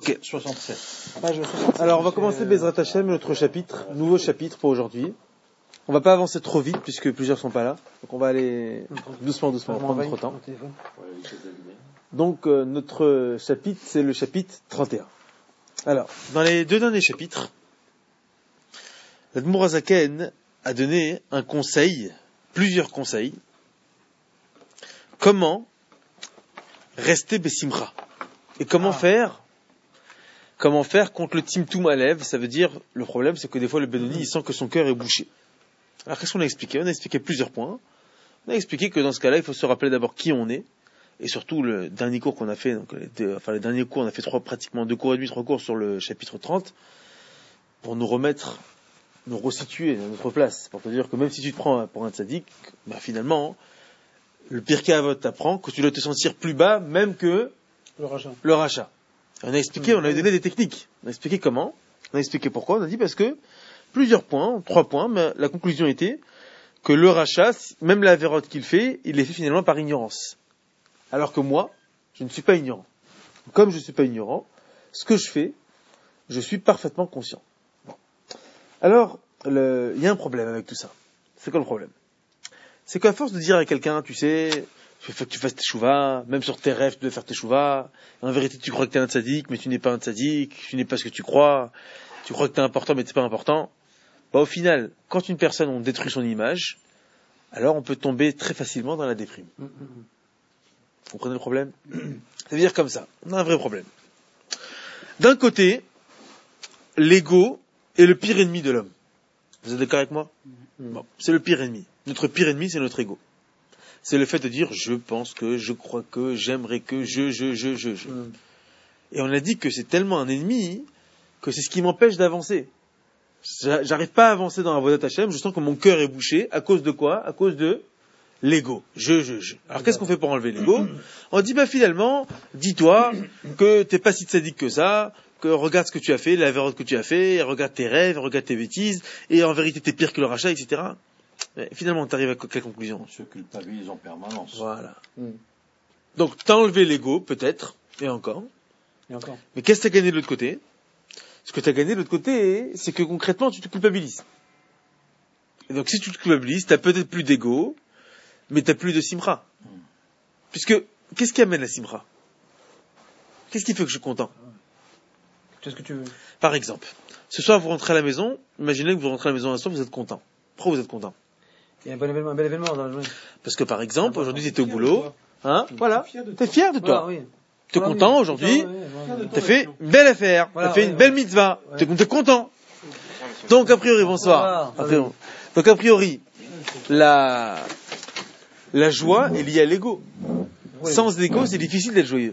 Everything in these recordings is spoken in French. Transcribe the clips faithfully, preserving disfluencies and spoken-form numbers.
Ok. soixante-sept. Page soixante-sept. Alors on va commencer Bezrat Hashem, notre chapitre, nouveau chapitre pour aujourd'hui. On va pas avancer trop vite puisque plusieurs sont pas là. Donc on va aller doucement, doucement, on va prendre notre temps. Donc euh, notre chapitre, c'est le chapitre trente et un. Alors, dans les deux derniers chapitres, l'Admour HaZaken a donné un conseil, plusieurs conseils. Comment rester Bessimra? Et comment ah. faire Comment faire contre le Timtum Alev? Ça veut dire, le problème c'est que des fois le Benoni il sent que son cœur est bouché. Alors qu'est-ce qu'on a expliqué? On a expliqué plusieurs points. On a expliqué que dans ce cas-là, il faut se rappeler d'abord qui on est. Et surtout le dernier cours qu'on a fait, donc les deux, enfin les derniers cours, on a fait trois, pratiquement deux cours et demi, trois cours sur le chapitre trente, pour nous remettre, nous resituer à notre place, pour te dire que même si tu te prends pour un tzaddik, bah finalement, le Pirkei Avot t'apprend que tu dois te sentir plus bas, même que le rachat. Le rachat. On a expliqué, on a donné des techniques. On a expliqué comment, on a expliqué pourquoi, on a dit parce que plusieurs points, trois points, mais la conclusion était que le rachat, même la vérote qu'il fait, il les fait finalement par ignorance. Alors que moi, je ne suis pas ignorant. Comme je ne suis pas ignorant, ce que je fais, je suis parfaitement conscient. Bon. Alors, il y a un problème avec tout ça. C'est quoi le problème? C'est qu'à force de dire à quelqu'un, tu sais, il faut que tu fasses tes chouvas, même sur tes rêves, tu dois faire tes chouvas. En vérité, tu crois que tu es un tzaddik, mais tu n'es pas un tzaddik, tu n'es pas ce que tu crois. Tu crois que tu es important, mais tu n'es pas important. Bah, au final, quand une personne, on détruit son image, alors on peut tomber très facilement dans la déprime. Vous comprenez le problème? Ça veut dire comme ça. On a un vrai problème. D'un côté, l'ego est le pire ennemi de l'homme. Vous êtes d'accord avec moi? Bon, c'est le pire ennemi. Notre pire ennemi, c'est notre ego. C'est le fait de dire je pense que, je crois que, j'aimerais que, je, je, je, je, je. Mm. Et on a dit que c'est tellement un ennemi que c'est ce qui m'empêche d'avancer. J'arrive pas à avancer dans la Avodat Hashem, je sens que mon cœur est bouché. À cause de quoi? À cause de l'ego. Je, je, je. Alors qu'est-ce qu'on fait pour enlever l'ego? On dit bah finalement, dis-toi que t'es pas si tzaddik que ça, que regarde ce que tu as fait, la vérote que tu as fait, regarde tes rêves, regarde tes bêtises, et en vérité t'es pire que le rachat, et cetera. Mais finalement, t'arrives à quelle conclusion? Se culpabilise en permanence. Voilà. Mm. Donc t'as enlevé l'ego, peut-être, et encore. Et encore. Mais qu'est-ce que t'as gagné de l'autre côté? Ce que t'as gagné de l'autre côté, c'est que concrètement, tu te culpabilises. Et donc si tu te culpabilises, t'as peut-être plus d'ego, mais t'as plus de simra. Mm. Puisque, qu'est-ce qui amène la simra? Qu'est-ce qui fait que je suis content? Qu'est-ce que tu veux? Par exemple, ce soir vous rentrez à la maison, imaginez que vous rentrez à la maison un soir, vous êtes content. Pourquoi vous êtes content? Il y a un bel événement, un bel événement dans la journée. Parce que par exemple, ah, aujourd'hui t'étais au boulot, hein, voilà, t'es fier de toi. Voilà, oui. T'es voilà, content oui. aujourd'hui, oui, voilà, t'as fait une belle affaire, voilà, t'as fait ouais, une belle ouais. mitzvah, Ouais. t'es, t'es content. Donc a priori, bonsoir. Voilà, a priori, donc a priori, la, la joie est liée à l'ego. Oui. Sans ego, c'est difficile d'être joyeux.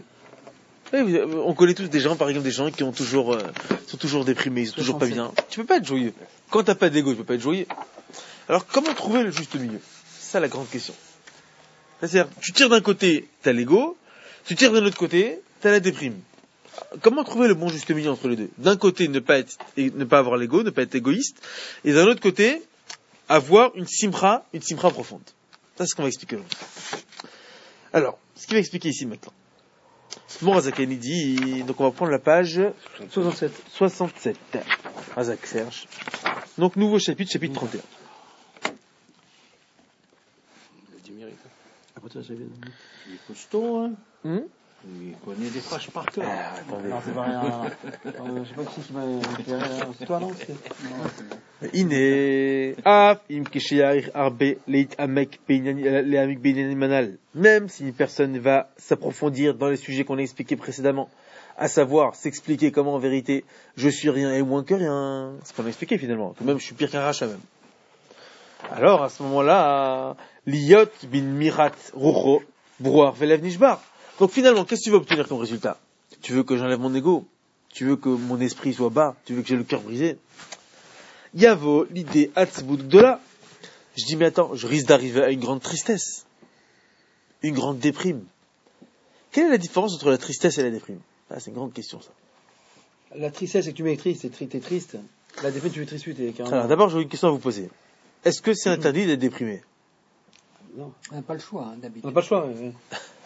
On connaît tous des gens, par exemple, des gens qui ont toujours, euh, sont toujours déprimés, ils sont toujours pas bien. Tu peux pas être joyeux. Quand t'as pas d'ego, tu peux pas être joyeux. Alors, comment trouver le juste milieu? C'est ça la grande question. C'est-à-dire, tu tires d'un côté, t'as l'ego, tu tires d'un autre côté, t'as la déprime. Comment trouver le bon juste milieu entre les deux? D'un côté, ne pas être, ne pas avoir l'ego, ne pas être égoïste, et d'un autre côté, avoir une simra, une simra profonde. Ça, c'est ce qu'on va expliquer aujourd'hui. Alors, ce qu'il va expliquer ici maintenant. Bon, Razakani dit, donc on va prendre la page soixante-sept. soixante-sept. Razak Serge. Donc, nouveau chapitre, chapitre trente et un. Il est costaud, hein. Hmm? Il connaît des phrases par cœur. Ah, attendez. Non, c'est pas rien. euh, je sais pas qui qui m'a éclairé là. C'est toi, non? C'est... Iné. Af, im kishiarich arbe, leit amek leamik beinyan manal. Même si une personne va s'approfondir dans les sujets qu'on a expliqués précédemment, à savoir s'expliquer comment en vérité je suis rien et moins que rien. C'est ce qu'on a expliqué finalement. Que même je suis pire qu'un rachat même. Alors, à ce moment-là, liyot bin mirat rucho, brouar velev nishbar. Donc finalement, qu'est-ce que tu veux obtenir comme résultat? Tu veux que j'enlève mon ego? Tu veux que mon esprit soit bas? Tu veux que j'ai le cœur brisé? Yavo, l'idée atzbout de là. Je dis, mais attends, je risque d'arriver à une grande tristesse. Une grande déprime. Quelle est la différence entre la tristesse et la déprime? Ah, c'est une grande question, ça. La tristesse, c'est que tu m'écris triste, t'es, t'es triste. La déprime, tu es triste, t'es carrément... Alors, d'abord, j'ai une question à vous poser. Est-ce que c'est interdit d'être déprimé? Non. On n'a pas le choix, hein, d'habitude. On n'a pas le choix, oui.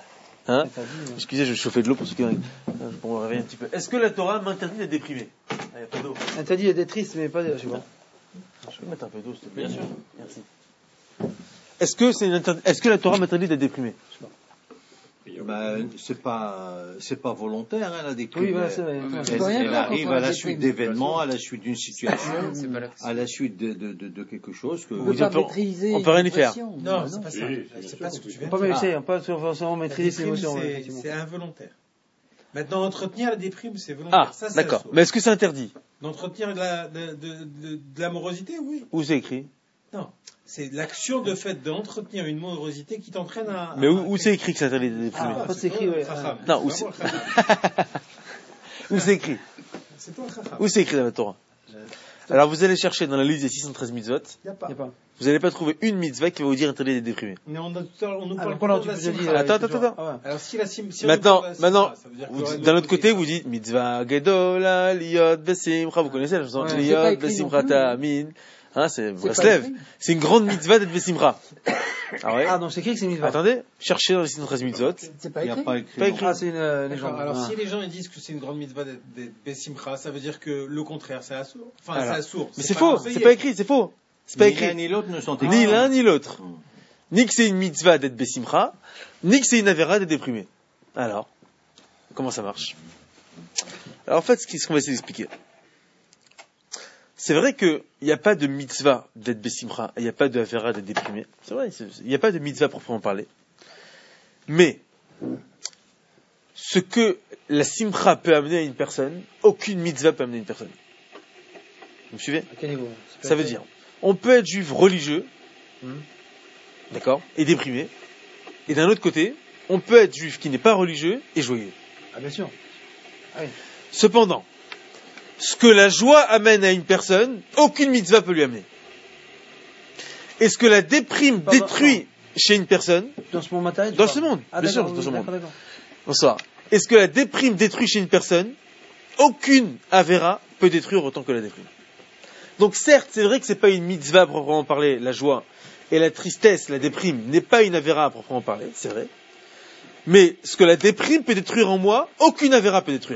Hein Interdit, ouais. Excusez, je vais chauffer de l'eau pour ceux qui ont... Pour me réveiller un petit peu. Est-ce que la Torah m'interdit d'être déprimé? Ah, il n'y a pas d'eau. Interdit d'être triste, mais pas de. Je sais pas. Je peux mettre un peu d'eau, s'il te plaît. Bien sûr. Merci. Est-ce que, c'est une interdi- Est-ce que la Torah m'interdit d'être déprimé? Ben, c'est pas, c'est pas volontaire, hein, la déprime. Oui, voilà, c'est vrai. mais Tu Elle, peux rien elle faire arrive contre à la la suite déprime. d'événements, à la suite d'une situation, C'est pas là. à la suite de, de, de, de quelque chose que. On Vous peut dites, pas on peut- maîtriser. on peut rien y une faire. dépression. Non, c'est pas ça. Oui, C'est pas ce que tu On viens peut de pas dire. maîtriser, on peut pas forcément La maîtriser ses déprime, émotions. c'est- effectivement. c'est involontaire. Maintenant, entretenir la déprime, c'est volontaire. Ah, Ça, c'est d'accord. la source. Mais est-ce que c'est interdit? D'entretenir de la- de- de- de- de l'amorosité, oui. Où c'est écrit? Non. C'est l'action de fait d'entretenir une morosité qui t'entraîne à. Mais à- où, où c'est écrit que c'est interdit d'être déprimé? Ah, quand c'est écrit, ouais. Chacham. Non, où C'est c'est- pas moi, le chacham. Où c'est écrit? C'est toi, le chacham. Où c'est écrit dans la Torah? Alors vous allez chercher dans la liste des six cent treize mitzvot, Y a pas. Y a pas. vous n'allez pas trouver une mitzvah qui va vous dire interdit d'être déprimé. Mais on, a tout à l'heure- on nous Ah, parle donc voilà, toujours de tu la peux simcha. dire. Attends, attends, attends. Ah ouais. Alors si la sim, si on Maintenant, nous parle de la maintenant, simcha, ça veut dire vous qu'il y dites- aurait d'un autre d'autres côté, questions. vous dites mitzvah gedola liot besimcha. Vous connaissez la chanson Ouais, c'est pas liot écrit non besimcha plus. ta'amin. Hein, c'est C'est pas Breslev. écrit. C'est une grande mitzvah d'être besimcha. Ah ouais. Ah, donc c'est écrit que c'est mitzvah. Attendez, cherchez dans les six cent treize mitzvot. C'est pas Il n'y a écrit. pas écrit. Pas non. écrit. Ah, c'est une euh, légende. D'accord. Alors Ah. si les gens ils disent que c'est une grande mitzvah d'être d'être besimcha, ça veut dire que le contraire, c'est la source. Enfin, Alors, c'est la source. Mais c'est faux, conseillé. c'est pas écrit, c'est faux. C'est pas Ni l'un écrit. ni l'autre ne sont écrits. Ni l'un ni l'autre. Hmm. Ni que c'est une mitzvah d'être besimcha, ni que c'est une avéra d'être déprimé. Alors, comment ça marche? Alors en fait, ce qu'on va essayer d'expliquer. C'est vrai qu'il n'y a pas de mitzvah d'être besimcha, il n'y a pas de avéra d'être déprimé. C'est vrai, c'est- il n'y a pas de mitzvah proprement parler. Mais, ce que la simcha peut amener à une personne, aucune mitzvah peut amener à une personne. Vous me suivez? À quel niveau? C'est pas Ça veut écrit. dire, on peut être juif religieux, Hmm. d'accord, et déprimé, et d'un autre côté, on peut être juif qui n'est pas religieux et joyeux. Ah, bien sûr. Cependant, ce que la joie amène à une personne, aucune mitzvah peut lui amener. Et ce que la déprime Pardon, détruit chez une personne, Dans ce monde matériel? tu dans parles. ce monde, Ah, bien sûr, d'accord, dans oui, ce monde. d'accord, d'accord. Bonsoir. Et ce que la déprime détruit chez une personne, aucune avéra peut détruire autant que la déprime. Donc certes, c'est vrai que c'est pas une mitzvah à proprement parler, la joie, et la tristesse, la déprime, n'est pas une avéra à proprement parler, c'est vrai. Mais ce que la déprime peut détruire en moi, aucune avéra peut détruire.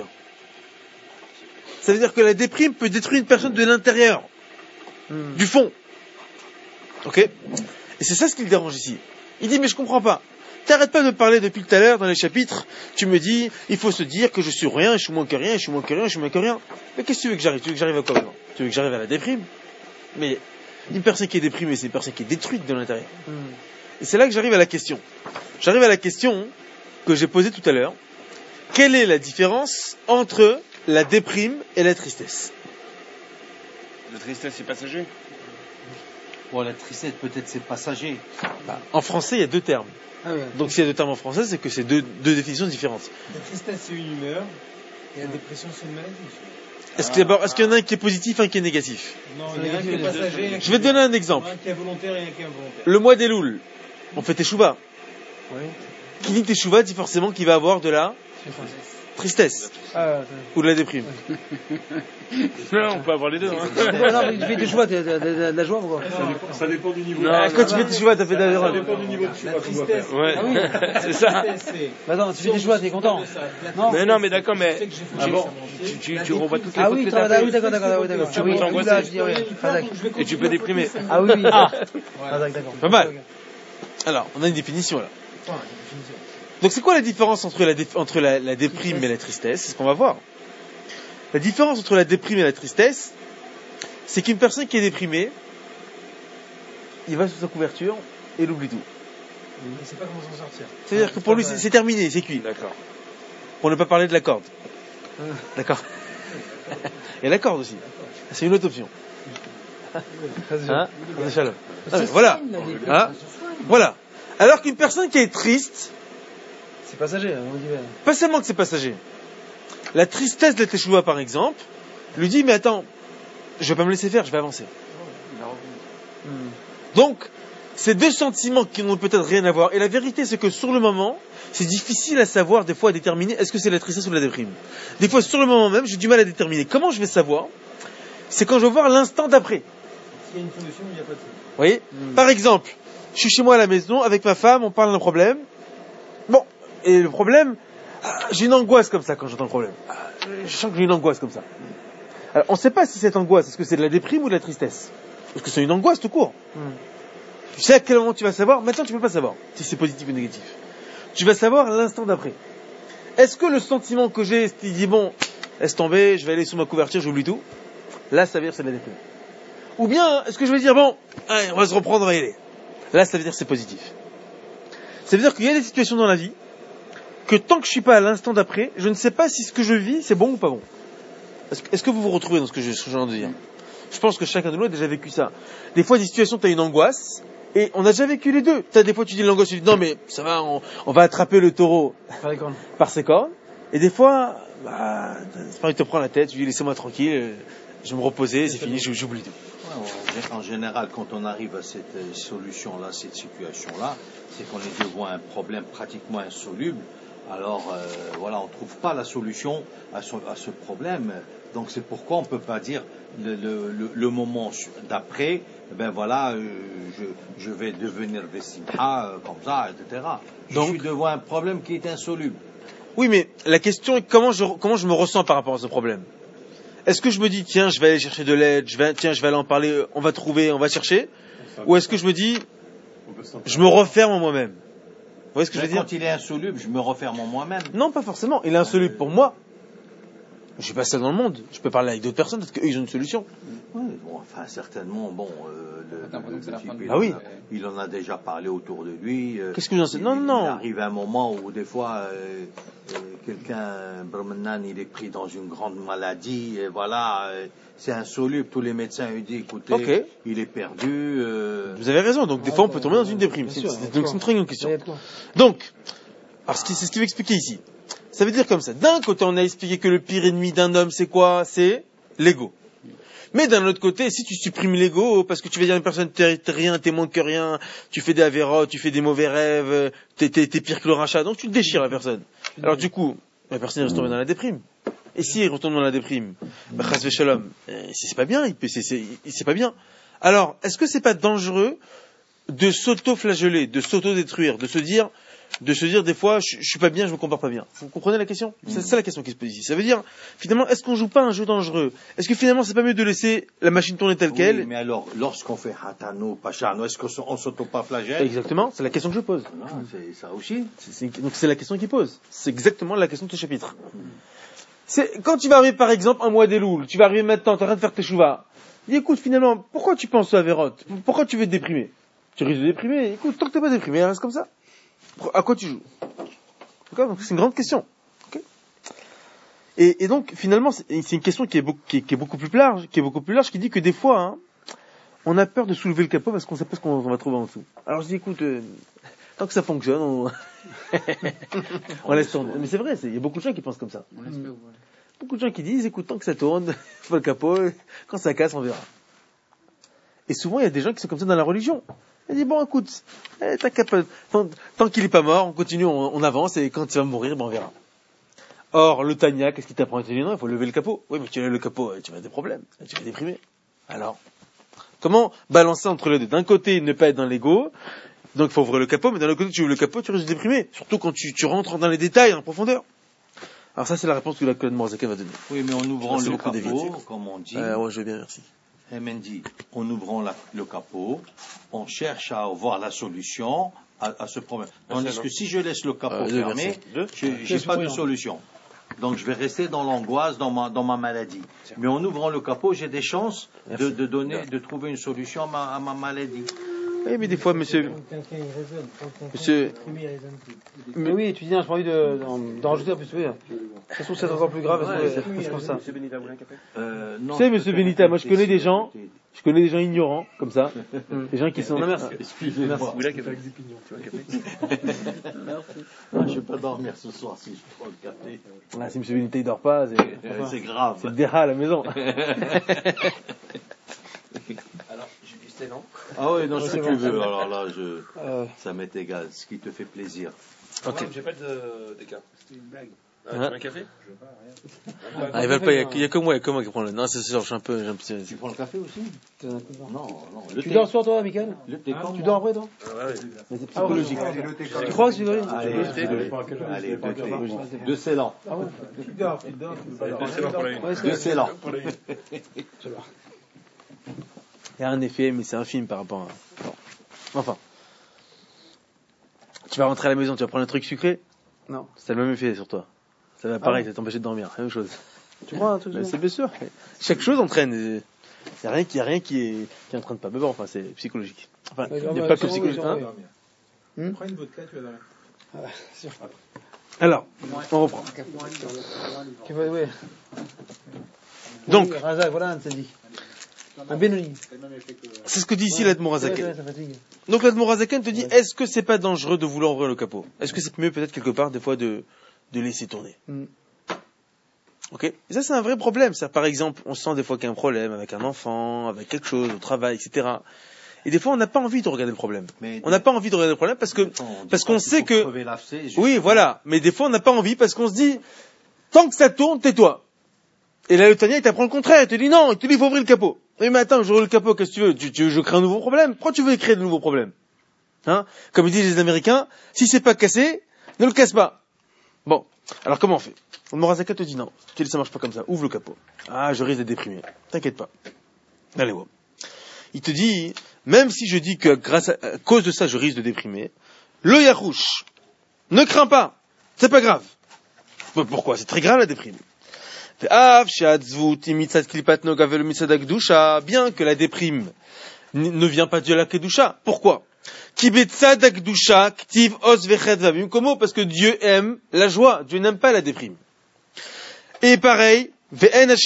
Ça veut dire que la déprime peut détruire une personne de l'intérieur, Hmm. du fond. Ok? Et c'est ça ce qui le dérange ici. Il dit, mais je comprends pas. T'arrêtes pas de parler depuis tout à l'heure dans les chapitres. Tu me dis, il faut se dire que je suis rien, je suis moins que rien, je suis moins que rien, je suis moins que rien. Mais qu'est-ce que tu veux que j'arrive? Tu veux que j'arrive à quoi maintenant? Tu veux que j'arrive à la déprime? Mais une personne qui est déprimée, c'est une personne qui est détruite de l'intérieur. Hmm. Et c'est là que j'arrive à la question. J'arrive à la question que j'ai posée tout à l'heure. Quelle est la différence entre la déprime et la tristesse? La tristesse, c'est passager. Bon, la tristesse, peut-être c'est passager. En français, il y a deux termes. Ah, ouais. Donc s'il y a deux termes en français, c'est que c'est deux, deux définitions différentes. La tristesse, c'est une humeur, et la dépression, c'est une maladie. Est-ce qu'il y a- est-ce qu'il y en a un qui est positif et un qui est négatif? Non, il y a un qui est passager, un qui Je vais te donner un exemple. un qui est volontaire et un qui est involontaire. Le mois des Louls, on fait Teshuvah. Oui. Qui dit Teshuvah dit forcément qu'il va avoir de la tristesse Ah, ou de la déprime. Non, on peut avoir les deux. Hein. ouais. Non, mais tu fais des joies, t'as t'as- t'as de la joie ou quoi? Ça dépend du niveau. Ah, Non, quand tu fais Teshuvah, t'as fait de la ça déprime. dépend du niveau de La choix qu'on doit tristesse, faire. Ah oui. Ouais, c'est ça. Bah attends, tu fais des joies, t'es content. Non. Mais non, mais d'accord, mais Ah bon, tu, tu, tu revois toutes les Ah fautes oui, que t'as- t'as ah oui, fait. d'accord, d'accord, oui, d'accord. Tu Ah oui, peux là, t'angoisser. je dis, ouais. Ah, d'accord. Et tu peux déprimer. Ah oui, oui. Ah, Ah, d'accord. Pas mal. Alors, on a une définition là. Donc c'est quoi la différence entre la, dé- entre la, la déprime et la tristesse? C'est ce qu'on va voir. La différence entre la déprime et la tristesse, c'est qu'une personne qui est déprimée, il va sous sa couverture et il oublie tout. Il ne sait pas comment s'en sortir. C'est-à-dire que pour lui, c'est c'est terminé, c'est cuit. D'accord. Pour ne pas parler de la corde. D'accord. Et la corde aussi. C'est une autre option. Hein? Shalom. Ah, mais Voilà. Hein? Voilà. Alors qu'une personne qui est triste, C'est passager, hein, on dit. ouais. pas seulement que c'est passager. La tristesse de la Teshuvah, par exemple, lui dit, mais attends, je vais pas me laisser faire, je vais avancer. Hmm. Donc, ces deux sentiments qui n'ont peut-être rien à voir. Et la vérité, c'est que sur le moment, c'est difficile à savoir, des fois, à déterminer est-ce que c'est la tristesse ou la déprime. Des fois, sur le moment même, j'ai du mal à déterminer. Comment je vais savoir? C'est quand je vais voir l'instant d'après. S'il y a une solution, il n'y a pas de solution. Vous voyez? Mm. Par exemple, je suis chez moi à la maison avec ma femme, on parle d'un problème. Bon, et le problème, j'ai une angoisse comme ça quand j'entends le problème. Je sens que j'ai une angoisse comme ça. Alors, on ne sait pas si cette angoisse, est-ce que c'est de la déprime ou de la tristesse? Est-ce que c'est une angoisse tout court? Mm. Tu sais à quel moment tu vas savoir? Maintenant, tu ne peux pas savoir si c'est positif ou négatif. Tu vas savoir à l'instant d'après. Est-ce que le sentiment que j'ai, il dit bon, laisse tomber, je vais aller sous ma couverture, j'oublie tout? Là, ça veut dire que c'est de la déprime. Ou bien, est-ce que je vais dire bon, allez, on va se reprendre, on va y aller? Là, ça veut dire que c'est positif. Ça veut dire qu'il y a des situations dans la vie que tant que je suis pas à l'instant d'après, je ne sais pas si ce que je vis, c'est bon ou pas bon. Est-ce que, est-ce que vous vous retrouvez dans ce que je suis en train de dire? Je pense que chacun de nous a déjà vécu ça. Des fois, des situations, tu as une angoisse, et on a déjà vécu les deux. T'as des fois, tu dis l'angoisse, tu dis non mais ça va, on, on va attraper le taureau par, les cornes. par ses cornes. Et des fois, bah, il te prend la tête, tu dis laissez-moi tranquille, je vais me reposer, c'est fini, j'oublie tout. Ouais, en général, quand on arrive à cette solution-là, cette situation-là, c'est qu'on est devant un problème pratiquement insoluble. Alors, euh, voilà, on ne trouve pas la solution à ce, à ce problème. Donc, c'est pourquoi on ne peut pas dire le, le, le, le moment d'après, ben voilà, euh, je, je vais devenir Vessimha, euh, comme ça, et cetera. Je Donc, suis devant un problème qui est insoluble. Oui, mais la question est comment je, comment je me ressens par rapport à ce problème. Est-ce que je me dis, tiens, je vais aller chercher de l'aide, je vais, tiens, je vais aller en parler, on va trouver, on va chercher? Ou est-ce que je me dis, je me referme en moi-même? Vous voyez ce que mais je veux dire? Quand il est insoluble, je me referme en moi-même. Non, pas forcément. Il est insoluble pour moi. Je suis pas seul dans le monde. Je peux parler avec d'autres personnes, peut-être qu'eux, ils ont une solution. Oui, bon, enfin, certainement, bon, euh, le, le, le type, il, ah oui. en a, il en a déjà parlé autour de lui. Euh, Qu'est-ce que vous en savez? Non, non, non. Il arrive un moment où, des fois, euh, euh, quelqu'un, Brahmanan, il est pris dans une grande maladie, et voilà, euh, c'est insoluble. Tous les médecins lui disent, écoutez, okay. il est perdu. Euh... Vous avez raison. Donc, des fois, on peut tomber dans une déprime. C'est, c'est, donc, c'est une très grande question. Donc, alors, c'est ce qu'il veut expliquer ici. Ça veut dire comme ça. D'un côté, on a expliqué que le pire ennemi d'un homme, c'est quoi? C'est l'ego. Mais d'un autre côté, si tu supprimes l'ego, parce que tu vas dire à une personne, t'es, t'es rien, t'es moins que rien, tu fais des avérotes, tu fais des mauvais rêves, t'es, t'es, t'es pire que le rachat, donc tu te déchires la personne. Alors du coup, la personne est retombée dans la déprime. Et si il retombe dans la déprime, bah, chas v'shalom, c'est, c'est pas bien, c'est, c'est, c'est pas bien. Alors, est-ce que c'est pas dangereux de s'auto-flageller, de s'auto-détruire, de se dire, de se dire des fois, je, je suis pas bien, je me comporte pas bien. Vous comprenez la question? C'est ça la question qui se pose ici. Ça veut dire, finalement, est-ce qu'on joue pas un jeu dangereux? Est-ce que finalement, c'est pas mieux de laisser la machine tourner telle oui, qu'elle? Mais alors, lorsqu'on fait hatano, pachano, est-ce qu'on s'auto-pas-flagelle? Exactement, c'est la question que je pose. Non, c'est ça aussi. C'est, c'est, donc c'est la question qu'il pose. C'est exactement la question de ce chapitre. C'est, quand tu vas arriver, par exemple, un mois des louls, tu vas arriver maintenant, t'es en train de faire tes chouvas. Dis, écoute, finalement, pourquoi tu penses à Avérot? Pourquoi tu veux te déprimer? Tu risques de déprimer. Écoute, tant que t'es pas déprimé, reste comme ça. À quoi tu joues? D'accord? Donc c'est une grande question. Okay? Et, et donc finalement c'est, c'est une question qui est, beaucoup, qui, est, qui est beaucoup plus large, qui est beaucoup plus large, qui dit que des fois hein, on a peur de soulever le capot parce qu'on sait pas ce qu'on va trouver en dessous. Alors je dis écoute, euh, tant que ça fonctionne, on, on laisse tourner. Mais c'est vrai, il y a beaucoup de gens qui pensent comme ça. Mmh. Beaucoup de gens qui disent écoute, tant que ça tourne, faut le capot, quand ça casse, on verra. Et souvent il y a des gens qui sont comme ça dans la religion. Il dit bon écoute, eh, t'as capable, tant, tant qu'il est pas mort, on continue, on, on avance et quand il va mourir, ben on verra. Or le Tanya, qu'est-ce qu'il t'apprend? Il te dit non, il faut lever le capot. Oui, mais tu lèves le capot, tu vas avoir des problèmes, tu vas déprimer. Alors, comment balancer entre les deux? D'un côté, ne pas être dans l'ego, donc il faut ouvrir le capot, mais d'un autre côté, tu ouvres le capot, tu risques de déprimer, surtout quand tu, tu rentres dans les détails, en profondeur. Alors ça, c'est la réponse que la Claude Morzaka va donner. Oui, mais en ouvrant le capot, comme on dit. Euh, ouais, je veux bien, merci. Mendy, en ouvrant la, le capot, on cherche à voir la solution à, à ce problème. Tandis que si je laisse le capot euh, fermé, je n'ai pas de solution. Donc je vais rester dans l'angoisse, dans ma, dans ma maladie. Mais en ouvrant le capot, j'ai des chances de, de, donner, de trouver une solution à ma, à ma maladie. Oui, mais des fois, monsieur... Monsieur... Mais oui, tu dis, non, j'ai pas envie de, d'en rajouter un peu, oui. De toute façon, c'est encore plus grave, parce que c'est comme ça. Monsieur Benita, vous voulez un café? Euh, non. Tu sais, monsieur Benita, moi, je connais des gens, je connais des gens ignorants, comme ça. Des gens qui sont... Non, merci. Excusez-moi. Vous voulez un café avec des pignons, tu vois, un café? Merci. Je ne vais pas dormir ce soir si je prends le café. Ah, si monsieur Benita, il dort pas, c'est... Enfin, c'est grave. C'est le déha à la maison. Alors, j'ai du Stellan. Ah oui, non, ce que tu veux. Alors là, je... euh... ça m'est égal. Ce qui te fait plaisir. Ok. Ouais, j'ai pas de d'écart. C'était une blague. Ah, hein? Un café? Ah, ils veulent pas, il y, y a que moi, il y a que moi qui prends le. Non, c'est sûr, je suis un peu. J'ai un petit... Tu prends le café aussi? Non, non. Le tu thé. Dors le soir, toi, Michael? Le thé, ah, tu dors après, toi? Ah, ouais. Mais c'est psychologique. Ah, ouais. Tu crois que c'est vrai? Allez, allez, deux thé. Deux scellants. Ah ouais? Tu dors, tu dors. Deux scellants pour la une. Deux scellants. Il y a un effet, mais c'est un film par rapport à. Bon. Enfin. Tu vas rentrer à la maison, tu vas prendre un truc sucré? Non. C'est le même effet sur toi. Ça va pareil, ah ouais. Ça va t'empêcher de dormir. La même chose. Tu crois un truc? C'est bien sûr. Chaque chose entraîne. Il n'y a rien qui, y a rien qui est, qui entraîne pas. Mais bon, enfin, c'est psychologique. Enfin, il n'y a pas que psychologique. Hein hmm Prends une vodka, tu vas dormir. Ah, c'est sûr. Alors, on reprend. Ouais. Donc, Razak, voilà un tzaddik. Un Benoni. C'est ce que dit ici l'Admorazaken. Donc l'Admorazaken te dit, est-ce que c'est pas dangereux de vouloir ouvrir le capot? Est-ce que c'est mieux peut-être quelque part des fois de, de laisser tourner? mm. Ok. Et ça c'est un vrai problème. Ça, par exemple, on sent des fois qu'il y a un problème avec un enfant, avec quelque chose au travail, et cetera. Et des fois on n'a pas envie de regarder le problème. Mais on n'a pas envie de regarder le problème parce que on parce qu'on sait que oui voilà. Mais des fois on n'a pas envie parce qu'on se dit tant que ça tourne, tais-toi. Et là le Tania il t'apprend le contraire. Il te dit non, il te dit il faut ouvrir le capot. Oui, mais attends, j'ouvre le capot, qu'est-ce que tu veux? Tu, tu veux je crée un nouveau problème? Pourquoi tu veux créer de nouveaux problèmes? Hein? Comme disent les Américains, si c'est pas cassé, ne le casse pas. Bon. Alors comment on fait? Le Morazaka te dit non. Tu dis ça marche pas comme ça. Ouvre le capot. Ah, je risque d'être déprimé. T'inquiète pas. Allez, ouais. Il te dit, même si je dis que grâce à, à cause de ça, je risque de déprimer, le Yarouche, ne crains pas. C'est pas grave. Pourquoi? C'est très grave la déprime. Bien que la déprime ne vient pas de la Kedusha. Pourquoi? Parce que Dieu aime la joie. Dieu n'aime pas la déprime. Et pareil, la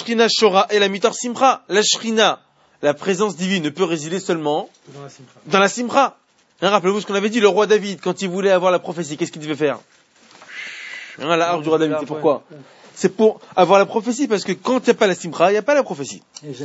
Shrina, la présence divine ne peut résider seulement dans la Simcha. Dans la Simcha. Hein, rappelez-vous ce qu'on avait dit, le roi David, quand il voulait avoir la prophétie, qu'est-ce qu'il devait faire? Hein, la harpe du roi David, c'est pourquoi? C'est pour avoir la prophétie, parce que quand il n'y a pas la simcha, il n'y a pas la prophétie.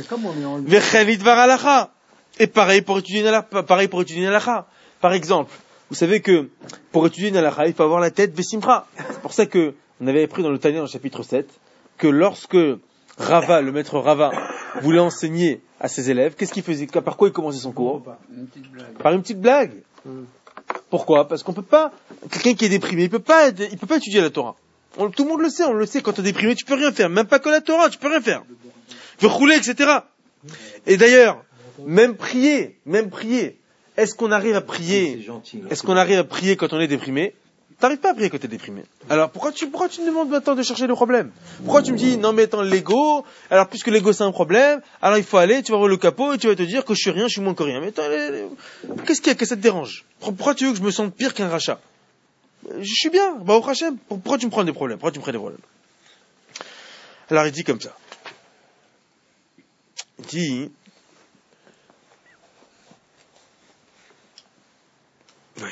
Et pareil pour étudier une halakha. Pareil pour étudier une halakha. Par exemple, vous savez que pour étudier une halakha, il faut avoir la tête vesimcha. C'est pour ça que on avait appris dans le Tanya, dans le chapitre sept, que lorsque Rava, le maître Rava, voulait enseigner à ses élèves, qu'est-ce qu'il faisait? Par quoi il commençait son cours? Une petite blague. Par une petite blague. Mm. Pourquoi? Parce qu'on peut pas, quelqu'un qui est déprimé, il peut pas, il peut pas étudier la Torah. On, tout le monde le sait, on le sait, quand tu es déprimé, tu peux rien faire. Même pas que la Torah, tu peux rien faire. Tu peux rouler, et cetera. Et d'ailleurs, même prier, même prier. Est-ce qu'on arrive à prier, gentil, est-ce qu'on arrive à prier quand on est déprimé? T'arrives pas à prier quand t'es déprimé. Alors pourquoi tu, pourquoi tu me demandes maintenant de chercher le problème? Pourquoi tu me dis, non mais attends, l'ego, alors puisque l'ego c'est un problème, alors il faut aller, tu vas ouvrir le capot et tu vas te dire que je suis rien, je suis moins que rien. Mais attends, les, les, qu'est-ce qu'il y a, qu'est-ce que ça te dérange? Pourquoi tu veux que je me sente pire qu'un rachat? Je suis bien, bah au Hachem, pourquoi tu me prends des problèmes? Pourquoi tu me prends des problèmes? Alors il dit comme ça. Il dit, oui.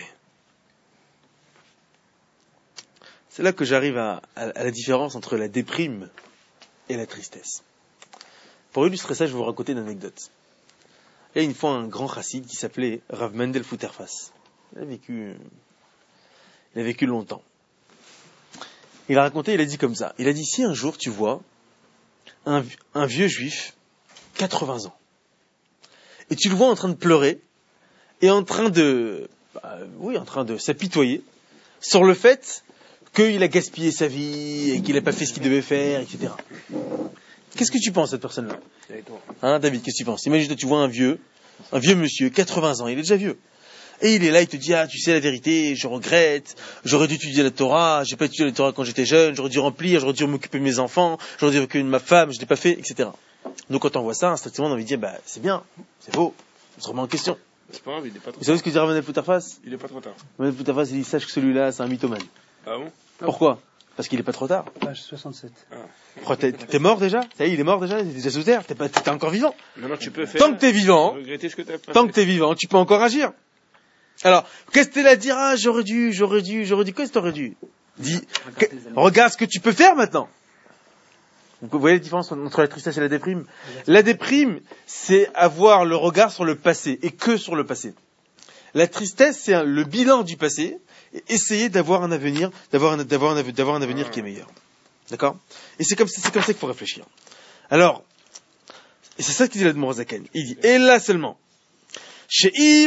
C'est là que j'arrive à, à, à la différence entre la déprime et la tristesse. Pour illustrer ça, je vais vous raconter une anecdote. Il y a une fois un grand chassid qui s'appelait Rav Mendel Futerfas. Il a vécu, il a vécu longtemps. Il a raconté, il a dit comme ça. Il a dit, si un jour tu vois un, un vieux juif, quatre-vingts ans, et tu le vois en train de pleurer, et en train de, bah, oui, en train de s'apitoyer sur le fait qu'il a gaspillé sa vie, et qu'il n'a pas fait ce qu'il devait faire, et cetera. Qu'est-ce que tu penses, cette personne-là? Hein, David, qu'est-ce que tu penses? Imagine-toi, tu vois un vieux, un vieux monsieur, quatre-vingts ans, il est déjà vieux. Et il est là, il te dit, ah, tu sais la vérité, je regrette, j'aurais dû étudier la Torah, j'ai pas étudié la Torah quand j'étais jeune, j'aurais dû remplir, j'aurais dû m'occuper de mes enfants, j'aurais dû m'occuper de ma femme, je l'ai pas fait, et cetera. Donc quand on voit ça, instinctivement, on a envie de dire, bah, c'est bien, c'est faux, on se remet en question. C'est pas grave, il est pas trop Vous savez ce que dit Rav Mendel Futerfas? Il est pas trop tard. Mendel Futerfas, il dit, sache que celui-là, c'est un mythomane. Ah bon? Pourquoi? Parce qu'il est pas trop tard. Page soixante-sept. Ah. Pourquoi, t'es, t'es mort déjà? Ça y est, il est mort déjà? T'es déjà sous terre? T'es pas, t'es encore vivant? Non, non, tu peux faire. Tant que t'es vivant, regretter ce que t'as pas tant fait. que t'es vivant, tu peux encore agir. Alors, qu'est-ce que t'es là à dire? Ah, j'aurais dû, j'aurais dû, j'aurais dû, qu'est-ce que t'aurais dû? Dis, que, regarde ce que tu peux faire maintenant. Donc, vous voyez la différence entre la tristesse et la déprime? La déprime, c'est avoir le regard sur le passé, et que sur le passé. La tristesse, c'est un, le bilan du passé, et essayer d'avoir un avenir, d'avoir un, d'avoir un, d'avoir un avenir qui est meilleur. D'accord? Et c'est comme ça, c'est comme ça qu'il faut réfléchir. Alors, et c'est ça qu'il dit l'Admor Zaken. Il dit, et là seulement, si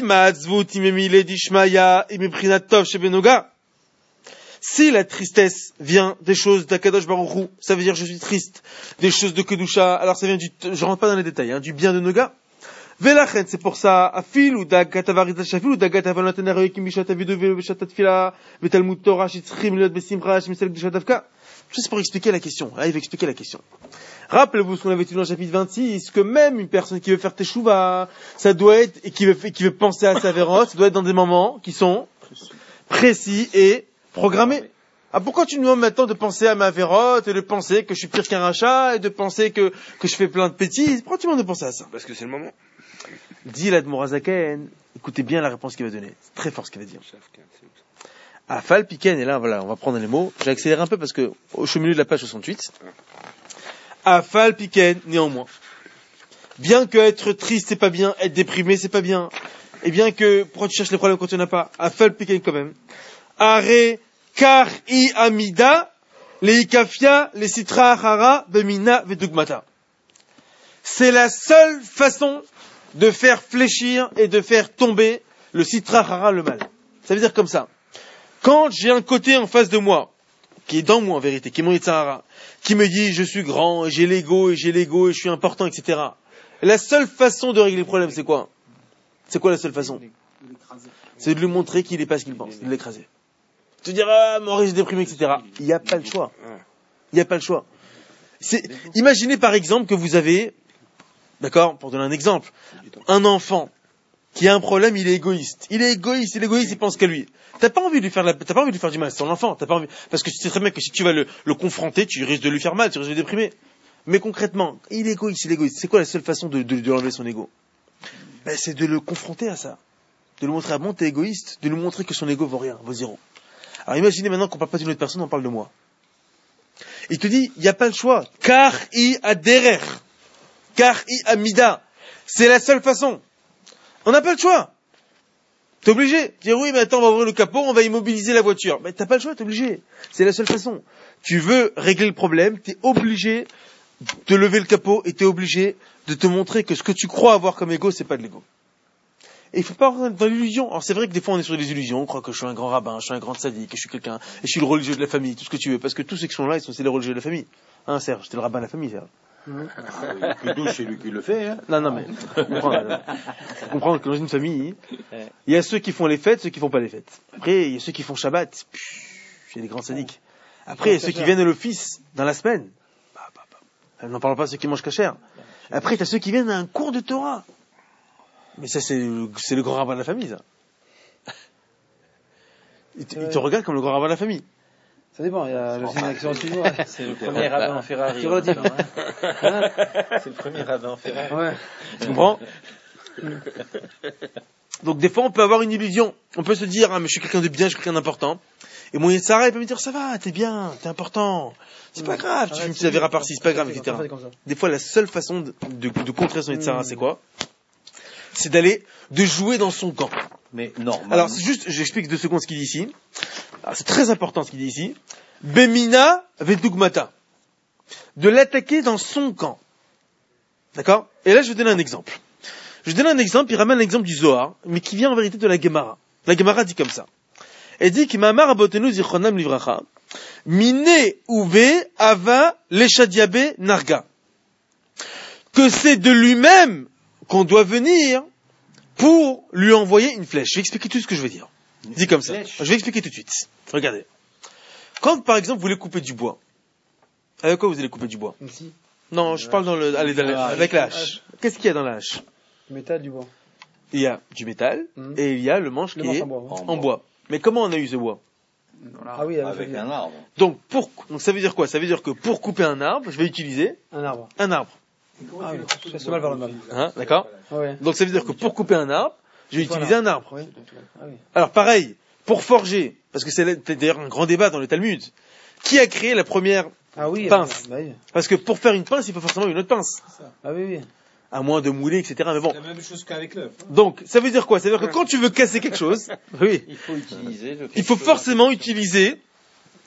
la tristesse vient des choses d'Akadosh Baruch Hu, ça veut dire je suis triste, des choses de Kedusha, alors ça vient du, je rentre pas dans les détails, hein, du bien de Noga. Velachen, c'est pour ça, afil ou dagatavarit shafil ou dagatavalanten aroyekim bishat avidu bishat tfila betalmud Torah shitzrim liot besimcha shmisel bishat avka. Juste pour expliquer la question. Là, il va expliquer la question. Rappelez-vous ce qu'on avait dit dans le chapitre vingt-six, que même une personne qui veut faire teshuva, ça doit être, et qui veut, qui veut penser à sa vérote, ça doit être dans des moments qui sont précis et programmés. Ah, pourquoi tu nous demandes maintenant de penser à ma vérote, et de penser que je suis pire qu'un rachat, et de penser que, que je fais plein de bêtises? Pourquoi tu me demandes de penser à ça? Parce que c'est le moment. Dit l'Admor Zaken, écoutez bien la réponse qu'il va donner. C'est très fort ce qu'il va dire. Afal Piken, et là, voilà, on va prendre les mots. J'ai accéléré un peu parce que, je suis au milieu de la page soixante-huit. Afal Piken, néanmoins. Bien que être triste, c'est pas bien, être déprimé, c'est pas bien. Et bien que, pourquoi tu cherches les problèmes quand tu n'en as pas? Afal Piken, quand même. Are, kar, i, amida, les ikafia, les sitra, hara, bemina, vedugmata. C'est la seule façon de faire fléchir et de faire tomber le sitra, hara, le mal. Ça veut dire comme ça. Quand j'ai un côté en face de moi, qui est dans moi en vérité, qui est mon Yitzhara, qui me dit je suis grand, et j'ai l'ego, et j'ai l'ego, et je suis important, et cetera. La seule façon de régler le problème, c'est quoi? C'est quoi la seule façon? C'est de lui montrer qu'il n'est pas ce qu'il pense, de l'écraser. De dire ah, Maurice est déprimé, et cetera. Il n'y a pas le choix. Il n'y a pas le choix. C'est... Imaginez par exemple que vous avez, d'accord, pour donner un exemple, un enfant qui a un problème, il est égoïste. Il est égoïste, il est égoïste, il pense qu'à lui. T'as pas envie de lui faire la... t'as pas envie de lui faire du mal, c'est ton enfant, t'as pas envie, parce que tu sais très bien que si tu vas le, le confronter, tu risques de lui faire mal, tu risques de le déprimer. Mais concrètement, il est égoïste, il est égoïste. C'est quoi la seule façon de, de, de enlever son ego? Ben, c'est de le confronter à ça. De lui montrer, ah bon, t'es égoïste, de lui montrer que son ego vaut rien, vaut zéro. Alors imaginez maintenant qu'on parle pas d'une autre personne, on parle de moi. Il te dit, il n'y a pas le choix. Car i aderer. Car i amida. C'est la seule façon. On n'a pas le choix. T'es obligé. Dire oui, mais attends, on va ouvrir le capot, on va immobiliser la voiture. Mais t'as pas le choix, t'es obligé. C'est la seule façon. Tu veux régler le problème, t'es obligé de lever le capot et t'es obligé de te montrer que ce que tu crois avoir comme ego, c'est pas de l'ego. Et il faut pas avoir dans l'illusion. Alors c'est vrai que des fois on est sur des illusions, on croit que je suis un grand rabbin, je suis un grand sadique, que je suis quelqu'un, et je suis le religieux de la famille, tout ce que tu veux, parce que tous ceux qui sont là, ils sont c'est les religieux de la famille. Hein, Serge, t'es le rabbin de la famille, Serge. Ah, plus douce, c'est lui qui le fait, hein. Non, non, mais, faut comprendre, faut comprendre que dans une famille, il y a ceux qui font les fêtes, ceux qui font pas les fêtes. Après, il y a ceux qui font Shabbat, c'est des grands sadiques. Après, il y a ceux qui viennent à l'office, dans la semaine. Bah, bah, bah. N'en parlons pas de ceux qui mangent kasher. Après, t'as ceux qui viennent à un cours de Torah. Mais ça, c'est, c'est le grand rabbin de la famille, ça. Il te, il te regarde comme le grand rabbin de la famille. Ça dépend, il y a le sélection chinois. C'est le premier rabbin en Ferrari. Tu redis. C'est le premier rabbin en Ferrari. Ouais. Tu comprends? Donc, des fois, on peut avoir une illusion. On peut se dire, ah, mais je suis quelqu'un de bien, je suis quelqu'un d'important. Et mon Yitzhara, il peut me dire, ça va, t'es bien, t'es important. C'est pas grave, tu fais une petite avéra par-ci, c'est pas grave, et cetera. Des fois, la seule façon de, de, de contrer son Yitzhara, c'est quoi? C'est d'aller, de jouer dans son camp. Mais normalement. Alors, c'est juste, j'explique deux secondes ce qu'il dit ici. Alors, c'est très important ce qu'il dit ici. Bemina vedugmata. De l'attaquer dans son camp. D'accord? Et là, je vais donner un exemple. Je vais donner un exemple, il ramène l'exemple du Zohar, mais qui vient en vérité de la Gemara. La Gemara dit comme ça. Elle dit que Ma'amar abotenu zichronam livracha, mine uve ava leshadiabe narga. Que c'est de lui-même qu'on doit venir pour lui envoyer une flèche. Je vais expliquer tout ce que je veux dire. Dis comme ça. Je vais expliquer tout de suite. Regardez. Quand, par exemple, vous voulez couper du bois, avec quoi vous allez couper du bois? Ici. Non, je parle dans le, allez, dans le, avec la hache. Qu'est-ce qu'il y a dans la hache? Du métal, du bois. Il y a du métal, Mmh. et il y a le manche Le qui manche est en bois, ouais. en bois. Mais comment on a eu ce bois? Ah oui, avec, Avec un arbre. Donc, pour, donc ça veut dire quoi? Ça veut dire que pour couper un arbre, je vais utiliser un arbre. un arbre. Ah oui, ça se mal vers le mal. Hein, d'accord? Ouais. Donc ça veut dire que pour couper un arbre, je vais utiliser un arbre. Oui. Ah oui. Alors pareil, pour forger, parce que c'est d'ailleurs un grand débat dans le Talmud, qui a créé la première Ah oui. pince? Bah oui. Parce que pour faire une pince, il faut forcément une autre pince. Ah oui, oui. À moins de mouler, et cetera. Mais bon. C'est la même chose qu'avec l'œuf. Hein. Donc, ça veut dire quoi? Ça veut dire que quand tu veux casser quelque chose, oui, Il faut utiliser le il faut forcément utiliser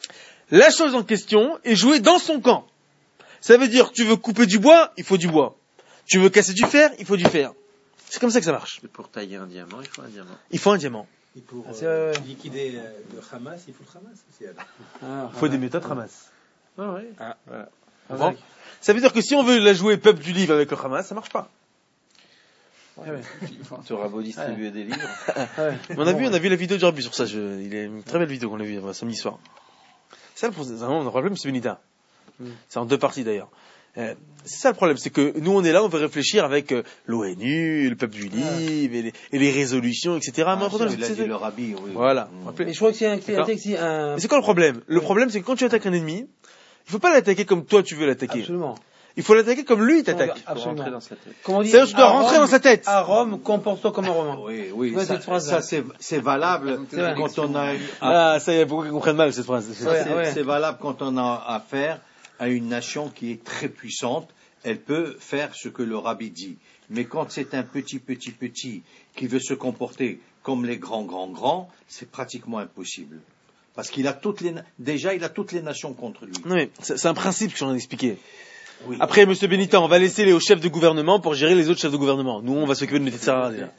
la chose en question est jouée dans son camp. Ça veut dire, tu veux couper du bois, il faut du bois. Tu veux casser du fer, il faut du fer. C'est comme ça que ça marche. Et pour tailler un diamant, il faut un diamant. Il faut un diamant. Et pour Ah, euh, c'est vrai, ouais. liquider euh, le Hamas, il faut le Hamas aussi. alors. Ah, Il faut des méthodes Hamas. Ah ouais. Ah, voilà. Bon. Ça veut dire que si on veut la jouer peuple du livre avec le Hamas, ça marche pas. ouais, ouais. Tu auras beau distribuer des livres. Ouais. On a vu, on a vu la vidéo de Jorbi sur ça. Je, il est une très belle vidéo qu'on a vue euh, samedi soir. C'est ça le problème. On a problème, M. Benita. Mm. C'est en deux parties d'ailleurs. Euh, c'est ça le problème, c'est que nous on est là, on veut réfléchir avec euh, l'ONU, le peuple du livre et les, et les résolutions, et cetera. Ah, Mais le problème, ça, il a c'est- dit le rabbi, oui. Voilà. Mm. Rappelez- Et je crois que c'est un, c'est un D'accord. texte, un... Mais c'est quoi le problème? Le problème, c'est que quand tu attaques un ennemi, il faut pas l'attaquer comme toi tu veux l'attaquer. Absolument. Il faut l'attaquer comme lui il t'attaque. Pour rentrer Absolument. dans sa tête. Comme on dit, C'est-à-dire que tu dois à rentrer Rome- dans sa tête. À Rome, comporte-toi comme un Romain. Oui, oui, Ouais, ça, cette phrase-là. ça, c'est, c'est valable C'est vrai. quand on a, Ah, ça y est, beaucoup qui comprennent mal cette phrase. ça, Ouais, c'est, ouais. c'est valable quand on a affaire à une nation qui est très puissante. Elle peut faire ce que le rabbi dit. Mais quand c'est un petit, petit, petit qui veut se comporter comme les grands, grands, grands, c'est pratiquement impossible. Parce qu'il a toutes les, na- déjà, il a toutes les nations contre lui. Non mais c'est c'est un principe que je suis en train d'expliquer. Oui. Après, Monsieur Benita, on va laisser les hauts chefs de gouvernement pour gérer les autres chefs de gouvernement. Nous, on va s'occuper de notre Sarah déjà.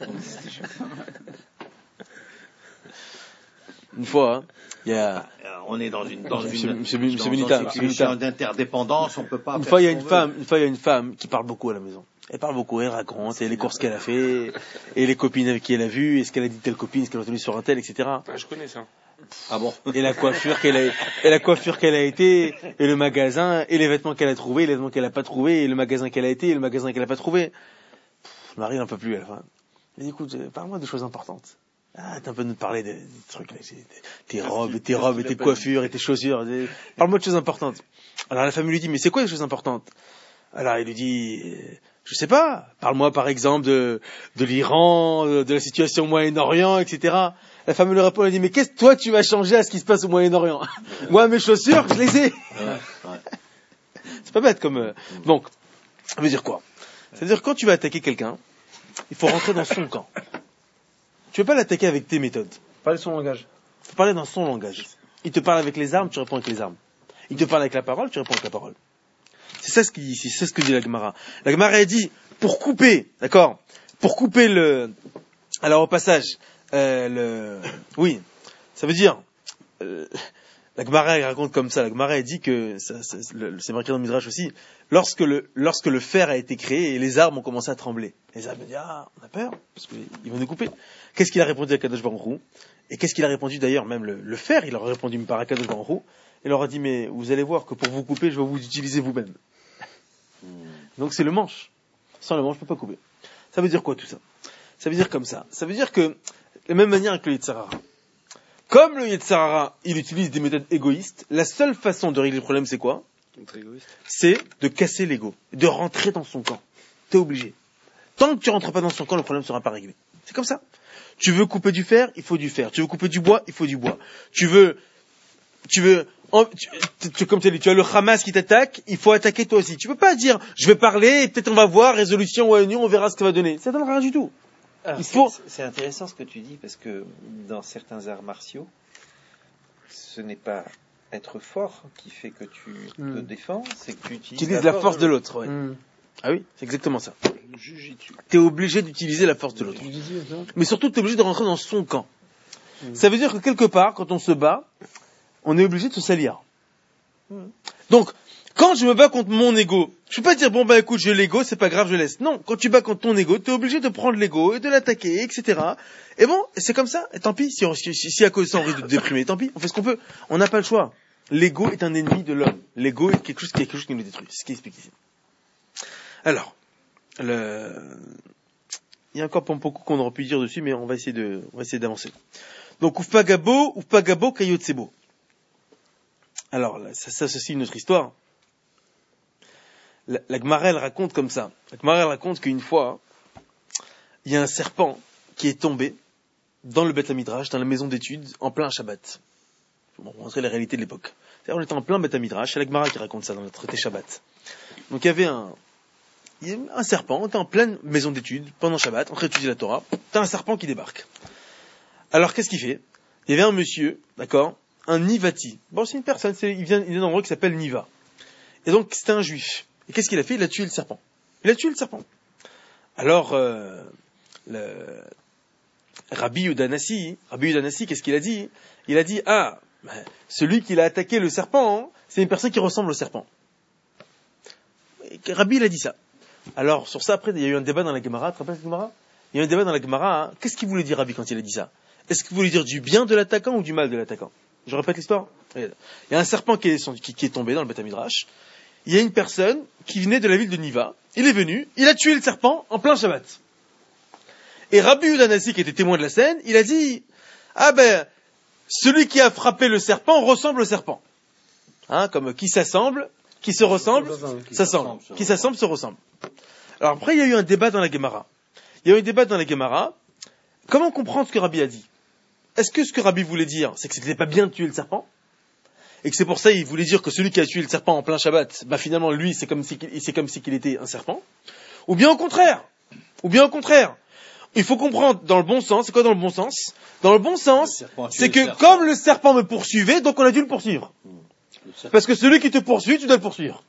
Une fois, hein, il y a Euh, On est dans une, dans Monsieur- une, Monsieur- dans Monsieur une Benita, situation Monsieur Benita. d'interdépendance, on peut pas une faire fois, il y a ce une qu'on femme, une fois, il y a une femme qui parle beaucoup à la maison. Elle parle beaucoup, elle raconte, et les courses qu'elle a fait, et les copines avec qui elle a vu, et ce qu'elle a dit de telle copine, ce qu'elle a entendu sur un tel, et cetera. Ah, je connais ça. veut. Ah bon? Et la coiffure qu'elle a, et la coiffure qu'elle a été, et le magasin, et les vêtements qu'elle a trouvé, les vêtements qu'elle a pas trouvé, et le magasin qu'elle a été, et le magasin qu'elle a pas trouvé. Pff, Marie n'en peut plus à la fin. Elle dit, écoute, euh, parle-moi de choses importantes. Ah, t'as un peu de parler des, des trucs, là, j'ai- tes robes, et tes robes, et tes coiffures, et tes chaussures. des- Parle-moi de choses importantes. Alors la femme lui dit, mais c'est quoi les choses importantes? Alors il lui dit, euh, je sais pas, parle-moi par exemple de, de l'Iran, de, de la situation au Moyen-Orient, et cetera. La femme lui répond, elle dit, mais qu'est-ce que toi tu vas changer à ce qui se passe au Moyen-Orient? Moi, mes chaussures, je les ai. Ouais, ouais. C'est pas bête comme... euh, Donc, ça veut dire quoi? Ça veut dire que quand tu vas attaquer quelqu'un, il faut rentrer dans son camp. Tu veux pas l'attaquer avec tes méthodes. Parler son langage. Il faut parler dans son langage. Il te parle avec les armes, tu réponds avec les armes. Il te parle avec la parole, tu réponds avec la parole. C'est ça ce qu'il dit ici, c'est ce que dit la Gemara. La Gemara elle dit, pour couper, d'accord, pour couper le... Alors au passage, euh, le... oui, ça veut dire... euh, La Gemara elle raconte comme ça, la Gemara elle dit que, ça, ça, le- c'est marqué dans le Midrash aussi, lorsque le, lorsque le fer a été créé, les arbres ont commencé à trembler. Les arbres ont dit, ah, on a peur, parce qu'ils vont nous couper. Qu'est-ce qu'il a répondu à Kadosh Baruch Hu? Et qu'est-ce qu'il a répondu d'ailleurs, même le, le fer, il leur a répondu par à Kadosh Baruch Hu. Il leur a dit, mais vous allez voir que pour vous couper, je vais vous utiliser vous-même. Donc c'est le manche. Sans le manche, je peux pas couper. Ça veut dire quoi tout ça? Ça veut dire comme ça. Ça veut dire que, de la même manière que le Yetzirah. Comme le Yetzirah, il utilise des méthodes égoïstes, la seule façon de régler le problème, c'est quoi? Très égoïste. C'est de casser l'ego, de rentrer dans son camp. T'es obligé. Tant que tu rentres pas dans son camp, le problème sera pas réglé. C'est comme ça. Tu veux couper du fer, il faut du fer. Tu veux couper du bois, il faut du bois. Tu veux, tu veux, en- tu, tu- comme tu as dit, tu as le Hamas qui t'attaque, il faut attaquer toi aussi. Tu peux pas dire, je vais parler, et peut-être on va voir, résolution ou ONU, on verra ce que ça va donner. Ça donne rien du tout. Alors, Il c'est- faut- c'est, c'est intéressant ce que tu dis parce que dans certains arts martiaux, ce n'est pas être fort qui fait que tu Mm. te défends, c'est que tu utilises Tu utilises la force de l'autre. Ouais. Mmh. Ah oui, c'est exactement ça. Le jujitsu. T'es obligé d'utiliser la force de l'autre. Tu disais, ça Mais surtout, t'es obligé de rentrer dans son camp. Ça veut dire que quelque part, quand on se bat, on est obligé de se salir. Donc, quand je me bats contre mon ego, je peux pas dire, bon bah écoute, j'ai l'ego, c'est pas grave, je laisse. Non, quand tu bats contre ton ego, t'es obligé de prendre l'ego et de l'attaquer, et cetera. Et bon, c'est comme ça, et tant pis, si, on, si, si à cause de ça on risque de te déprimer, tant pis, on fait ce qu'on peut. On n'a pas le choix. L'ego est un ennemi de l'homme. L'ego est quelque chose qui, quelque chose qui nous détruit. C'est ce qui explique ici. Alors, le... il y a encore pas beaucoup qu'on aurait pu dire dessus, mais on va essayer de, on va essayer d'avancer. Donc, Oufpagabo, Oufpagabo, Kayotsebo. Alors, là, ça, ça, c'est une autre histoire. La, la Gemara, elle raconte comme ça. La Gemara, elle raconte qu'une fois, il y a un serpent qui est tombé dans le Beth Midrash, dans la maison d'études, en plein Shabbat. Bon, on montrer la réalité de l'époque. C'est-à-dire, on était en plein Beth Midrash, c'est la Gemara qui raconte ça dans le traité Shabbat. Donc, il y avait un, il y avait un serpent, on était en pleine maison d'études, pendant Shabbat, en train d'étudier la Torah. T'as un serpent qui débarque. Alors, qu'est-ce qu'il fait? Il y avait un monsieur, d'accord, un Nivati. Bon, c'est une personne, c'est, il vient, il vient d'un endroit qui s'appelle Niva. Et donc, c'était un juif. Et qu'est-ce qu'il a fait? Il a tué le serpent. Il a tué le serpent. Alors, euh, le Rabbi Udanassi, Rabbi Udanassi, qu'est-ce qu'il a dit? Il a dit, ah, celui qui l'a attaqué, le serpent, hein, c'est une personne qui ressemble au serpent. Et Rabbi, il a dit ça. Alors, sur ça, après, il y a eu un débat dans la Gemara. Tu te rappelles la Gemara? Il y a eu un débat dans la Gemara. Hein. Qu'est-ce qu'il voulait dire, Rabbi, quand il a dit ça? Est-ce qu'il voulait dire du bien de l'attaquant ou du mal de l'attaquant? Je répète l'histoire. Il y a un serpent qui est, qui, qui est tombé dans le Beth Midrash. Il y a une personne qui venait de la ville de Niva. Il est venu, il a tué le serpent en plein Shabbat. Et Rabbi Udanassi, qui était témoin de la scène, il a dit, ah ben, celui qui a frappé le serpent ressemble au serpent. Hein, comme qui s'assemble, qui se ressemble, s'assemble. Qui s'assemble, se ressemble. Alors après, il y a eu un débat dans la Gemara. Il y a eu un débat dans la Gemara. Comment comprendre ce que Rabbi a dit? Est-ce que ce que Rabbi voulait dire, c'est que c'était pas bien de tuer le serpent? Et que c'est pour ça il voulait dire que celui qui a tué le serpent en plein Shabbat, bah finalement lui c'est comme si c'est comme si qu'il était un serpent, ou bien au contraire, ou bien au contraire, il faut comprendre dans le bon sens. C'est quoi dans le bon sens? Dans le bon sens, c'est que le comme le serpent me poursuivait, donc on a dû le poursuivre, le parce que celui qui te poursuit, tu dois le poursuivre.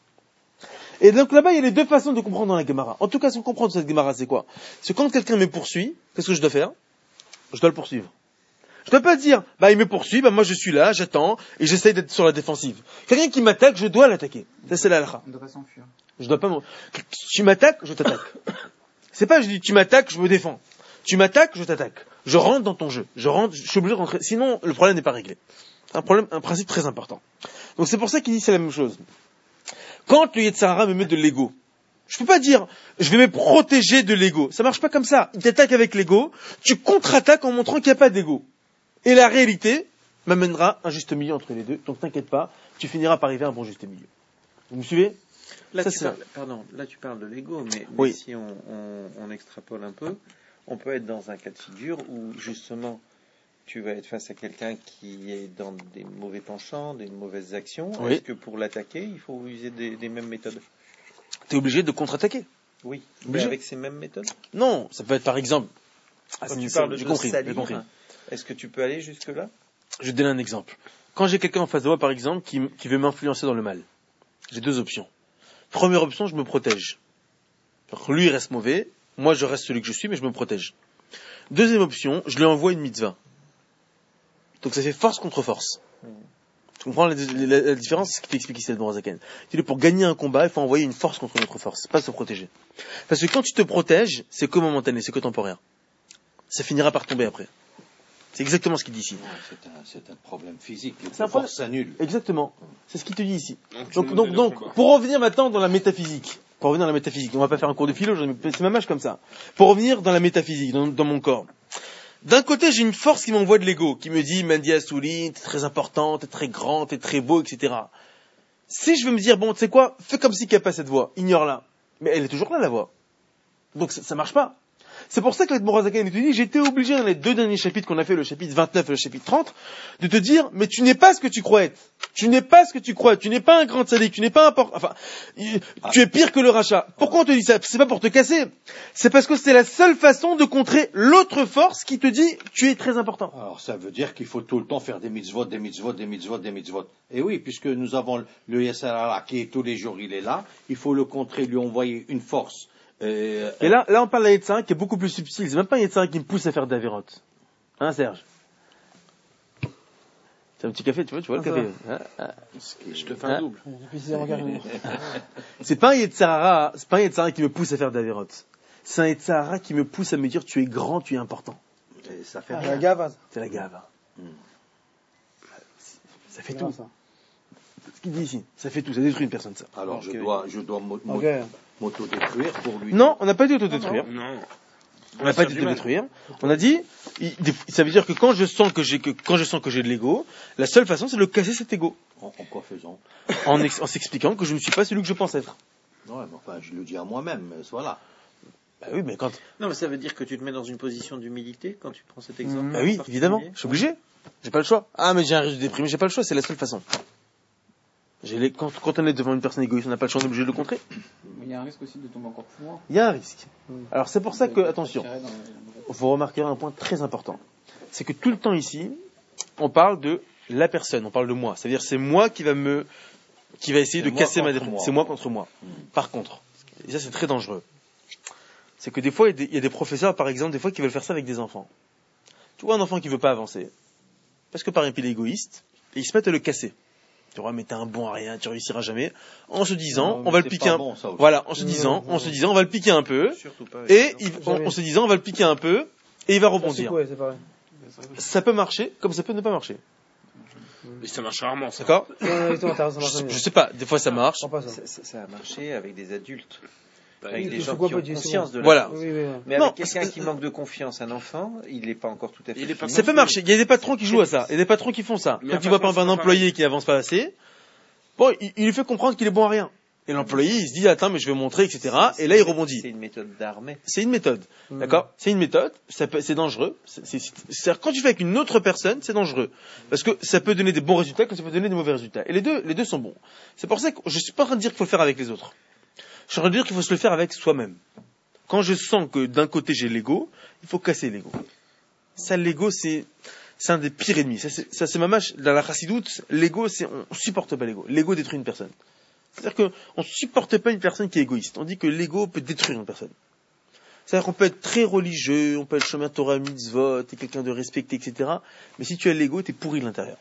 Et donc là-bas il y a les deux façons de comprendre dans la Gemara. En tout cas, ce qu'on comprend de cette Gemara, c'est quoi? C'est quand quelqu'un me poursuit, qu'est-ce que je dois faire? Je dois le poursuivre. Je ne dois pas dire, bah, il me poursuit, bah, moi je suis là, j'attends, et j'essaye d'être sur la défensive. Quelqu'un qui m'attaque, je dois l'attaquer. Ça, c'est la halakha. On devrait s'enfuir. Je dois pas me... Tu m'attaques, je t'attaque. C'est pas, je dis, tu m'attaques, je me défends. Tu m'attaques, je t'attaque. Je rentre dans ton jeu. Je rentre, je suis obligé de rentrer. Sinon, le problème n'est pas réglé. Un problème, un principe très important. Donc c'est pour ça qu'il dit c'est la même chose. Quand le Yetzer Hara me met de l'ego, je peux pas dire, je vais me protéger de l'ego. Ça marche pas comme ça. Il t'attaque avec l'ego, tu contre-attaques en montrant qu'il n'y a pas d'ego. Et la réalité m'amènera un juste milieu entre les deux. Donc t'inquiète pas, tu finiras par arriver à un bon juste milieu. Vous me suivez? Là, ça, tu parles, pardon, là tu parles de l'ego, mais, oui. mais si on, on, on extrapole un peu, on peut être dans un cas de figure où justement tu vas être face à quelqu'un qui est dans des mauvais penchants, des mauvaises actions. Oui. Est-ce que pour l'attaquer, il faut user des, des mêmes méthodes? T'es obligé de contre-attaquer. Oui, mais avec ces mêmes méthodes? Non, ça peut être par exemple... Ah, Quand tu parles de compris, salir, compris. Est-ce que tu peux aller jusque-là? Je vais te donner un exemple. Quand j'ai quelqu'un en face de moi, par exemple, qui, qui veut m'influencer dans le mal, j'ai deux options. Première option, je me protège. Alors, lui, il reste mauvais, moi, je reste celui que je suis, mais je me protège. Deuxième option, je lui envoie une mitzvah. Donc ça fait force contre force. Mmh. Tu comprends la, la, la différence? C'est ce qui t'explique ici, Admor Azaken. Tu dis, pour gagner un combat, il faut envoyer une force contre une autre force, pas se protéger. Parce que quand tu te protèges, c'est que momentané, c'est que temporaire. Ça finira par tomber après. C'est exactement ce qu'il dit ici. C'est un, c'est un problème physique. C'est un force annule. Exactement. C'est ce qu'il te dit ici. Donc, donc, donc, pour revenir maintenant dans la métaphysique, pour revenir dans la métaphysique, on va pas faire un cours de philo, c'est ma mâche comme ça. Pour revenir dans la métaphysique, dans, dans mon corps. D'un côté, j'ai une force qui m'envoie de l'ego, qui me dit, Mendy Assouli, t'es très important, t'es très grand, t'es très beau, et cetera. Si je veux me dire, bon, tu sais quoi, fais comme si qu'il n'y a pas cette voix, ignore-la. Mais elle est toujours là, la voix. Donc, ça, ça marche pas. C'est pour ça que l'Admor Azaken te dit, j'étais obligé dans les deux derniers chapitres qu'on a fait, le chapitre vingt-neuf et le chapitre trente, de te dire, mais tu n'es pas ce que tu crois être. Tu n'es pas ce que tu crois. Tu n'es pas un grand tzaddik. Tu n'es pas un porte, enfin, ah. tu es pire que le rachat. Pourquoi on te dit ça? C'est pas pour te casser. C'est parce que c'est la seule façon de contrer l'autre force qui te dit, tu es très important. Alors, ça veut dire qu'il faut tout le temps faire des mitzvot, des mitzvot, des mitzvot, des mitzvot. Et oui, puisque nous avons le Yetzer Hara qui est tous les jours, il est là. Il faut le contrer, lui envoyer une force. Euh, et là, là, on parle d'un Yetzer Hara qui est beaucoup plus subtil. C'est même pas un Yetzer Hara qui me pousse à faire des avérotes. Hein, Serge? C'est un petit café, tu vois, tu vois ah, le café. Hein, hein. Je te fais un hein double. C'est pas un Yetzer Hara, c'est pas un Yetzer Hara qui me pousse à faire des avérotes. C'est un Yetzer Hara qui me pousse à me dire, tu es grand, tu es important. Et ça fait ah, la gave. C'est la gave. Hmm. Ça fait non, tout. Ça. Ce qu'il dit ici, ça fait tout, ça détruit une personne, ça. Alors, okay. je dois, je dois okay. m'auto-détruire pour lui. Non, on n'a pas dit auto-détruire. Non. On n'a pas dit de détruire. On a dit, il, ça veut dire que quand je sens que j'ai que, quand je sens que j'ai de l'ego, la seule façon c'est de le casser cet ego. En, en quoi faisant? En, ex, en s'expliquant que je ne suis pas celui que je pense être. Non, mais enfin, je le dis à moi-même, voilà. Bah oui, mais quand. Non, mais ça veut dire que tu te mets dans une position d'humilité quand tu prends cet exemple. Bah oui, évidemment. Je suis obligé. J'ai pas le choix. Ah, mais j'ai un risque de déprimer, j'ai pas le choix, c'est la seule façon. J'ai les, quand, quand on est devant une personne égoïste, on n'a pas le choix, on est obligé de le contrer. Mais il y a un risque aussi de tomber encore plus loin. Il y a un risque. Alors c'est pour ça que, attention, vous remarquerez un point très important. C'est que tout le temps ici, on parle de la personne, on parle de moi. C'est-à-dire c'est moi qui va me, qui va essayer C'est de moi casser ma contre défense. moi. C'est moi contre moi. Mm. Par contre, et ça c'est très dangereux, c'est que des fois il y a des- il y a des professeurs, par exemple, des fois qui veulent faire ça avec des enfants. Tu vois un enfant qui veut pas avancer, parce que par exemple il est égoïste, et ils se mettent à le casser. Tu vois, mais t'es un bon à rien, tu réussiras jamais. En se disant, Non, on mais va le c'est piquer pas un, bon, ça aussi. voilà, en se Non, disant, non, en se disant, on va le piquer un peu, Surtout pas avec et les il- enfants. en, en se disant, on va le piquer un peu, et il va Ça, c'est rebondir. quoi, c'est pareil. Ça peut marcher, comme ça peut ne pas marcher. Mais ça marche rarement, ça. D'accord? Non, non, exactement, t'as raison, ça marche Je, bien. je sais pas, des fois ça marche. Je crois pas ça. Ça, ça- ça a marché avec des adultes, Bah, avec oui, des c'est gens quoi, qui ont pas dire, c'est conscience bon. de la Voilà. chose. Oui, oui, oui. Mais Non, avec quelqu'un c'est- qui manque de confiance, un enfant, il n'est pas encore tout à fait. Il est pas fini. Ça peut marcher. Il y a des patrons qui jouent à ça. Il y a des patrons qui font ça. Mais Quand à tu vois par patron, exemple un c'est pas employé qui avance pas assez, bon, il, il lui fait comprendre qu'il est bon à rien. Et l'employé, il se dit, attends, mais je vais montrer, et cetera. Et là, il rebondit. C'est une méthode d'armée. C'est une méthode. Mm. D'accord? C'est une méthode. Ça peut, c'est dangereux. C'est, c'est, c'est-à-dire, quand tu fais avec une autre personne, c'est dangereux. Parce que ça peut donner des bons résultats, comme ça peut donner des mauvais résultats. Et les deux, les deux sont bons. C'est pour ça que je suis pas en train de dire qu'il faut le faire avec les autres. Je suis en train de dire qu'il faut se le faire avec soi-même. Quand je sens que d'un côté j'ai l'ego, il faut casser l'ego. Ça, l'ego, c'est, c'est un des pires ennemis. Ça, c'est, ça, c'est ma mâche. Dans la chassidoute, l'ego, c'est, on supporte pas l'ego. L'ego détruit une personne. C'est-à-dire qu'on ne supporte pas une personne qui est égoïste. On dit que l'ego peut détruire une personne. C'est-à-dire qu'on peut être très religieux, on peut être chemin Torah mitzvot, t'es quelqu'un de respecté, et cetera. Mais si tu as l'ego, t'es pourri de l'intérieur.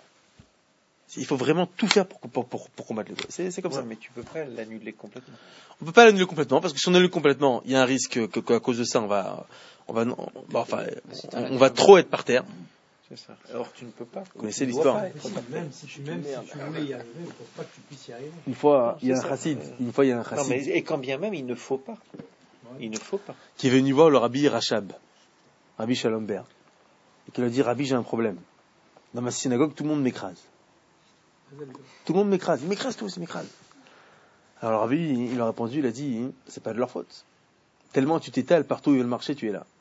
Il faut vraiment tout faire pour, pour, pour, pour combattre l'ego. C'est, c'est comme Ouais, ça. mais tu peux pas l'annuler complètement. On peut pas l'annuler complètement, parce que si on annule complètement, il y a un risque que, qu'à cause de ça, on va, on va, on, bah, enfin, on, on va trop être par terre. C'est ça. Alors tu ne peux pas. Vous connaissez Tu dois l'histoire. pas être par terre. Même si tu, même si tu voulais y arriver, il ne faut pas que tu puisses y arriver. Une fois, il y a un C'est ça. chassid. Une fois, il y a un Non, chassid mais, et quand bien même, il ne faut pas. Il ne faut pas. qui est venu voir le rabbi Rachab, Rabbi Shalom Ber, et qui lui a dit, Rabbi, j'ai un problème. Dans ma synagogue, tout le monde m'écrase. Tout le monde m'écrase. Il m'écrase tous, il m'écrase. Alors le rabbi, il a répondu, il a dit, c'est pas de leur faute. Tellement tu t'étales partout où il y a le marché, tu es là.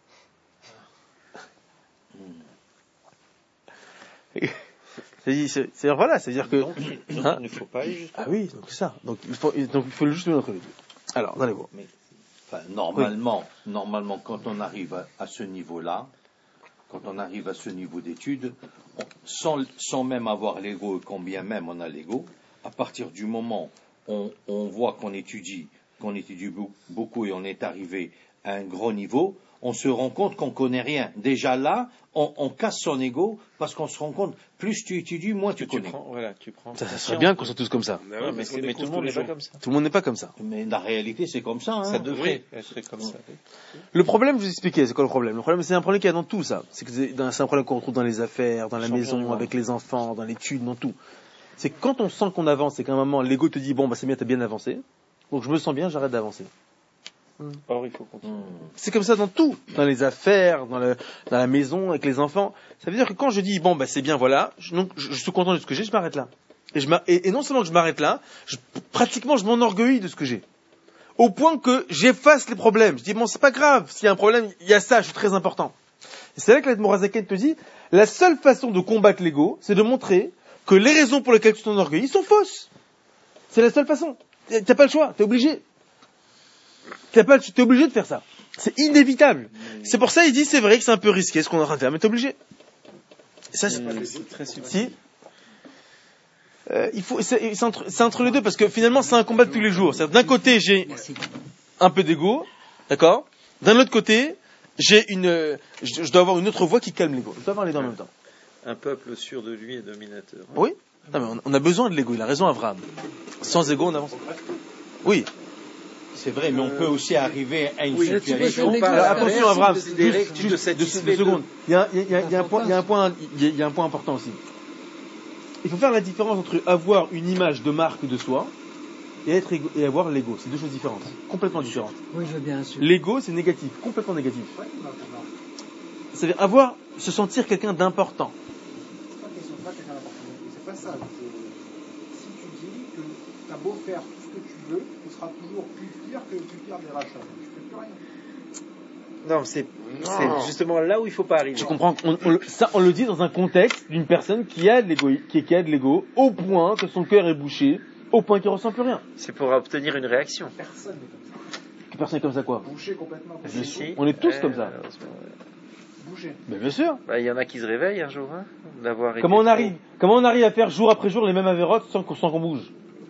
C'est, c'est, c'est, voilà, c'est-à-dire que... Donc, donc, Hein il ne faut pas aller jusqu'à Ah oui, donc c'est ça. Donc il faut, donc il faut le juste mettre entre les deux. Alors, dans les mots. Enfin, normalement, normalement, quand on arrive à, à ce niveau-là, quand on arrive à ce niveau d'études, on- sans, sans même avoir l'ego, et quand bien même on a l'ego, à partir du moment où on, on voit qu'on étudie, qu'on étudie beau- beaucoup et on est arrivé à un gros niveau, on se rend compte qu'on connaît rien. Déjà là, on, on casse son ego parce qu'on se rend compte, plus tu étudies, moins tu tu connais. prends, voilà, tu prends. Ça, ça serait bien qu'on soit tous comme ça. Bah Ouais, ouais, mais, parce qu'on c'est- mais découvre tout le monde tous les n'est pas jours. comme ça. Tout le monde n'est pas comme ça. Mais la réalité, c'est comme ça. Hein. Ça devrait être comme ça. Le problème, je vous expliquais, c'est quoi le problème? Le problème, c'est un problème qu'il y a dans tout ça. C'est que c'est dans- c'est un problème qu'on retrouve dans les affaires, dans la Champion du maison, monde. avec les enfants, dans l'étude, dans tout. C'est que quand on sent qu'on avance et qu'à un moment, l'ego te dit, bon, bah, c'est bien, t'as bien avancé. Donc, je me sens bien, j'arrête d'avancer. Or, il faut continuer. C'est comme ça dans tout. Dans les affaires, dans, le, dans la maison, avec les enfants. Ça veut dire que quand je dis, bon, bah, c'est bien, voilà, je, donc, je, je suis content de ce que j'ai, je m'arrête là. Et, je m'a- et, et non seulement que je m'arrête là, je, pratiquement, je m'enorgueillis de ce que j'ai. Au point que j'efface les problèmes. Je dis, bon, c'est pas grave. S'il y a un problème, il y a ça, je suis très important. Et c'est là que l'Admorazaken te dit, la seule façon de combattre l'ego, c'est de montrer que les raisons pour lesquelles tu t'enorgueillis sont fausses. C'est la seule façon. T'as pas le choix, t'es obligé. T'as pas, t'es obligé de faire ça. C'est inévitable. C'est pour ça, il dit, c'est vrai que c'est un peu risqué ce qu'on est en train de faire, mais t'es obligé. Et ça, c'est, C'est très subtil. si. Euh, il faut, c'est, c'est entre, c'est entre les deux parce que finalement, c'est un combat de tous les jours. C'est-à-dire, d'un côté, j'ai un peu d'ego, d'accord. D'un autre côté, j'ai une, euh, je, je dois avoir une autre voix qui calme l'ego. Je dois avoir les deux en même temps. Un peuple sûr de lui et dominateur. Oui. Non, mais on, on a besoin de l'ego. Il a raison, Abraham. Sans ego, on avance. Oui. C'est vrai, mais on peut aussi arriver à une Oui, situation. pas Alors, à attention, l'inverse, Abraham. considérer que tu te Juste deux, satisfais deux de- secondes. Il y a, il y a- il y a un point, il y a un point, il y a- il y a un point important aussi. Il faut faire la différence entre avoir une image de marque de soi et être égo- et avoir l'ego. C'est deux choses différentes, complètement différentes. Oui, je veux bien sûr. L'ego, c'est négatif, complètement négatif. C'est-à-dire avoir, se sentir quelqu'un d'important. C'est pas question de pas quelqu'un d'important. C'est pas ça. C'est- Si tu dis que tu as beau faire tout ce que tu veux, tu seras toujours plus pire que le plus pire des rachats. Tu fais plus rien. Non, c'est c'est justement là où il faut pas arriver. Tu comprends on, on le- Ça, on le dit dans un contexte d'une personne qui a de l'ego, qui, qui a de l'ego, au point que son cœur est bouché, au point qu'il ressent plus rien. C'est pour obtenir une réaction. Personne n'est comme ça. Que personne est comme ça quoi. Bouché complètement. Je suis- on est tous comme ça. malheureusement, ouais. bouger. Ben, bien sûr. Bah, il y en a qui se réveillent un jour, hein, d'avoir été Comment on trop- arrive, comment on arrive à faire jour après jour les mêmes avérotes sans qu'on, sans qu'on bouge?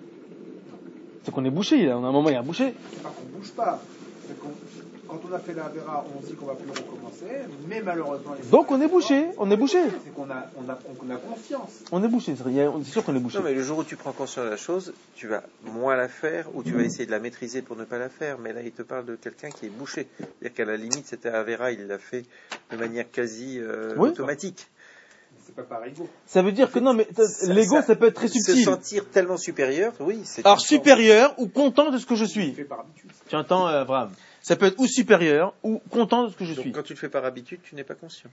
C'est qu'on est bouché, là. On a un moment, il y a un bouché. C'est pas qu'on bouge pas. C'est qu'on, quand on a fait la Vera, on dit qu'on va plus recommencer, mais malheureusement... Les Donc on est bouché, on est bouché. C'est qu'on a, on a, on a confiance. On est bouché, c'est, il y a- c'est sûr qu'on est bouché. Non, mais le jour où tu prends conscience de la chose, tu vas moins la faire ou tu vas essayer de la maîtriser pour ne pas la faire. Mais là, il te parle de quelqu'un qui est bouché. C'est-à-dire qu'à la limite, c'était Avera, il l'a fait de manière quasi euh, Oui. automatique. C'est pas pareil, go. Ça veut dire que non, mais Ça- l'ego, ça, ça- peut être très Se subtil. sentir tellement supérieur, oui. C'est Alors une forme. supérieur ou content de ce que je suis. Fait par habitude. Tu entends, euh, Abraham? Ça peut être ou supérieur ou content de ce que je Donc, suis. quand tu le fais par habitude, tu n'es pas conscient.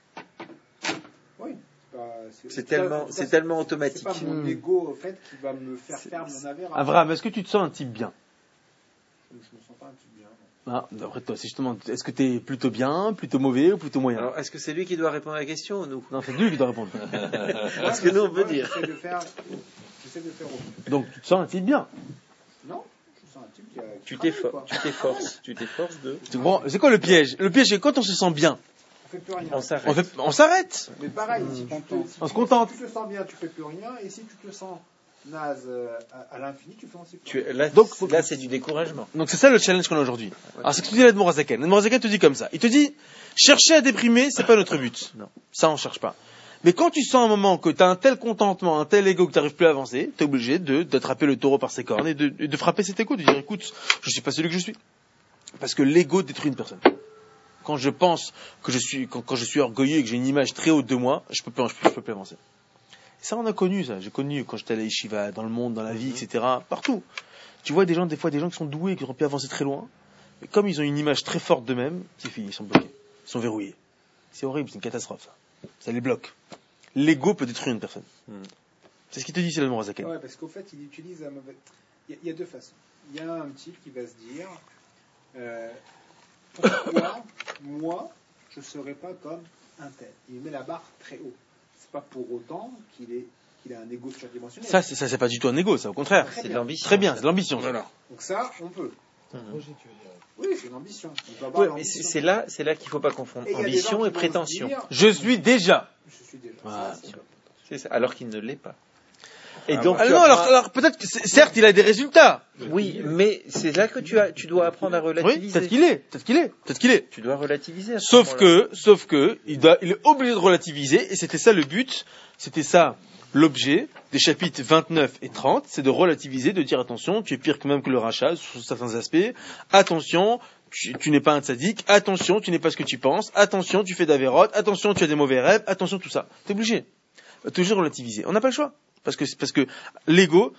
Oui. C'est, pas- C'est tellement- en tout cas, c'est tellement automatique. C'est pas mon Hmm. ego, au fait, qui va me faire faire mon Avera. Abraham, est-ce que tu te sens un type bien? Je me sens pas un petit bien. non. Ah, d'après toi, c'est justement, est-ce que t'es plutôt bien, plutôt mauvais ou plutôt moyen? Alors, est-ce que c'est lui qui doit répondre à la question ou nous? Non, c'est lui qui doit répondre. Parce que nous, on peut Moi, dire. J'essaie de faire, j'essaie de faire au mieux. Donc tu te sens un type bien. Non, je sens un type qui a. qui Tu travaille, t'efforces, quoi. tu t'efforces, tu t'efforces de. C'est bon, c'est quoi le piège? Le piège, c'est quand on se sent bien, On fait plus rien. On s'arrête. on, fait, on s'arrête. Mais pareil, si tu te, si On se tu- contente. si tu te sens bien, tu fais plus rien. Et si tu te sens naze euh, à, à l'infini, tu fais aussi plus Tu, rien. là, Donc, là, c'est du découragement. Donc c'est ça le challenge qu'on a aujourd'hui. Alors c'est ce que te dit l'Admour Azaken. L'Admour Azaken te dit comme ça. Il te dit, chercher à déprimer, c'est pas notre but. Non. Ça on cherche pas. Mais quand tu sens un moment que tu as un tel contentement, un tel ego que tu n'arrives plus à avancer, tu es obligé de d'attraper le taureau par ses cornes et de, et de frapper cet ego, de dire écoute, je suis pas celui que je suis. Parce que l'ego détruit une personne. Quand je pense que je suis, quand, quand je suis orgueilleux et que j'ai une image très haute de moi, je peux plus, je peux, je peux plus avancer. Et ça on a connu ça. J'ai connu quand j'étais à la yeshiva, dans le monde, dans la vie, et cetera. Partout. Tu vois des gens, des fois des gens qui sont doués, qui auraient pu avancer très loin, mais comme ils ont une image très forte d'eux-mêmes, c'est fini, ils sont bloqués, ils sont verrouillés. C'est horrible, c'est une catastrophe. Ça, ça les bloque. L'ego peut détruire une personne. Mm. C'est ce qu'il te dit, c'est l'Admour Azaken. Ouais, parce qu'au fait, il utilise un mauvais. Il y, a, il y a deux façons. Il y a un type qui va se dire euh, pourquoi moi je ne serais pas comme un tel. Il met la barre très haut. C'est pas pour autant qu'il est qu'il a un ego surdimensionnel. Ça, c'est, ça, c'est pas du tout un ego, ça, au contraire. Très C'est de bien. l'ambition. Très bien, c'est de l'ambition. ça. Voilà. Donc ça, on peut. Mhm. Oui, c'est une ambition. On peut avoir Ouais, mais l'ambition. c'est c'est là, c'est là qu'il faut pas confondre Et il y a des gens ambition qui et vont se prétention. dire, Je suis déjà. Je suis déjà. Voilà. Ça, c'est- C'est ça, alors qu'il ne l'est pas. Et Ah, donc, ah tu non, apprends- alors, alors peut-être que, c'est- certes, il a des résultats. oui, mais c'est là que tu as, tu dois apprendre à Oui, relativiser. peut-être qu'il est, peut-être qu'il est, peut-être qu'il est. Tu dois relativiser. À ce Sauf moment-là. que, sauf que, il, doit, il est obligé de relativiser, et c'était ça le but, c'était ça l'objet des chapitres vingt-neuf et trente, c'est de relativiser, de dire attention, tu es pire que même que le rachat sous certains aspects, attention, tu, tu n'es pas un tzaddik, attention, tu n'es pas ce que tu penses, attention, tu fais d'avérote, attention, tu as des mauvais rêves, attention, tout ça. T'es obligé. Toujours relativiser. On n'a pas le choix. Parce que, parce que l'ego,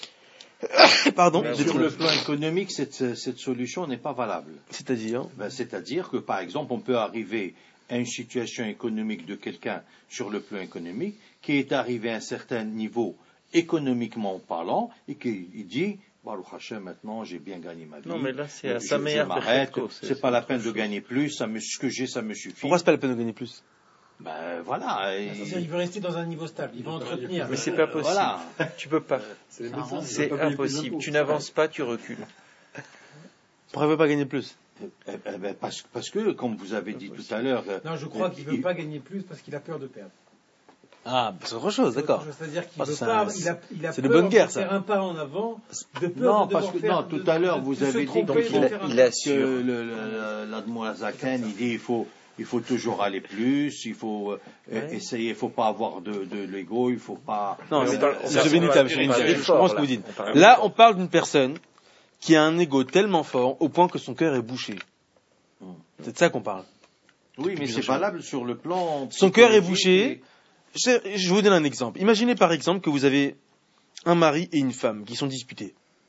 pardon, Mais détruit. sur le plan économique, cette, cette solution n'est pas valable. C'est-à-dire, Ben, c'est-à-dire que, par exemple, on peut arriver à une situation économique de quelqu'un sur le plan économique qui est arrivé à un certain niveau économiquement parlant et qui il dit Baruch Hashem, maintenant j'ai bien gagné ma vie. Non, mais là, c'est à Je- sa je meilleure m'arrête, perfecto, c'est c'est- pas la c'est peine autre de gagner plus, ça me, ce que j'ai, ça me suffit. pourquoi c'est pas la peine de gagner plus? Ben voilà. et- C'est-à-dire, il veut rester dans un niveau stable, il veut entretenir. Mais c'est pas possible. Voilà. Tu peux pas. C'est les médecins, ils C'est peuvent pas payer plus impossible. d'impôts. Tu n'avances pas, tu recules. Pourquoi il veut pas gagner plus? Eh, eh ben, parce, parce que, comme vous avez dit tout à l'heure, euh, Non, je crois qu'il ne il- veut pas gagner plus parce qu'il a peur de perdre. Ah, c'est autre chose, d'accord. C'est-à-dire qu'il Ah, veut ça, pas, c'est- il a, il a c'est peur de bonne guerre, de ça. faire un pas en avant, de peur Non, de parce devoir que- faire, non, de- tout à l'heure, de- vous de se avez dit tromper, donc de il a- faire un il pas. a- que le- le- l'Admour Azaken, il dit il faut, il faut toujours aller plus, il faut euh, Ouais. essayer, il faut pas avoir de, de l'ego, il faut pas. Non, Mais c'est on parle- on c'est parle- Benita, on monsieur parle Benita, je d'effort, comprends ce que là. vous dites. On parle Là, d'effort. on parle d'une personne qui a un ego tellement fort au point que son cœur est bouché. C'est de ça qu'on parle. Oui, mais c'est valable sur le plan. Son cœur est psychologique bouché. Je, je vous donne un exemple. Imaginez par exemple que vous avez un mari et une femme qui sont disputés.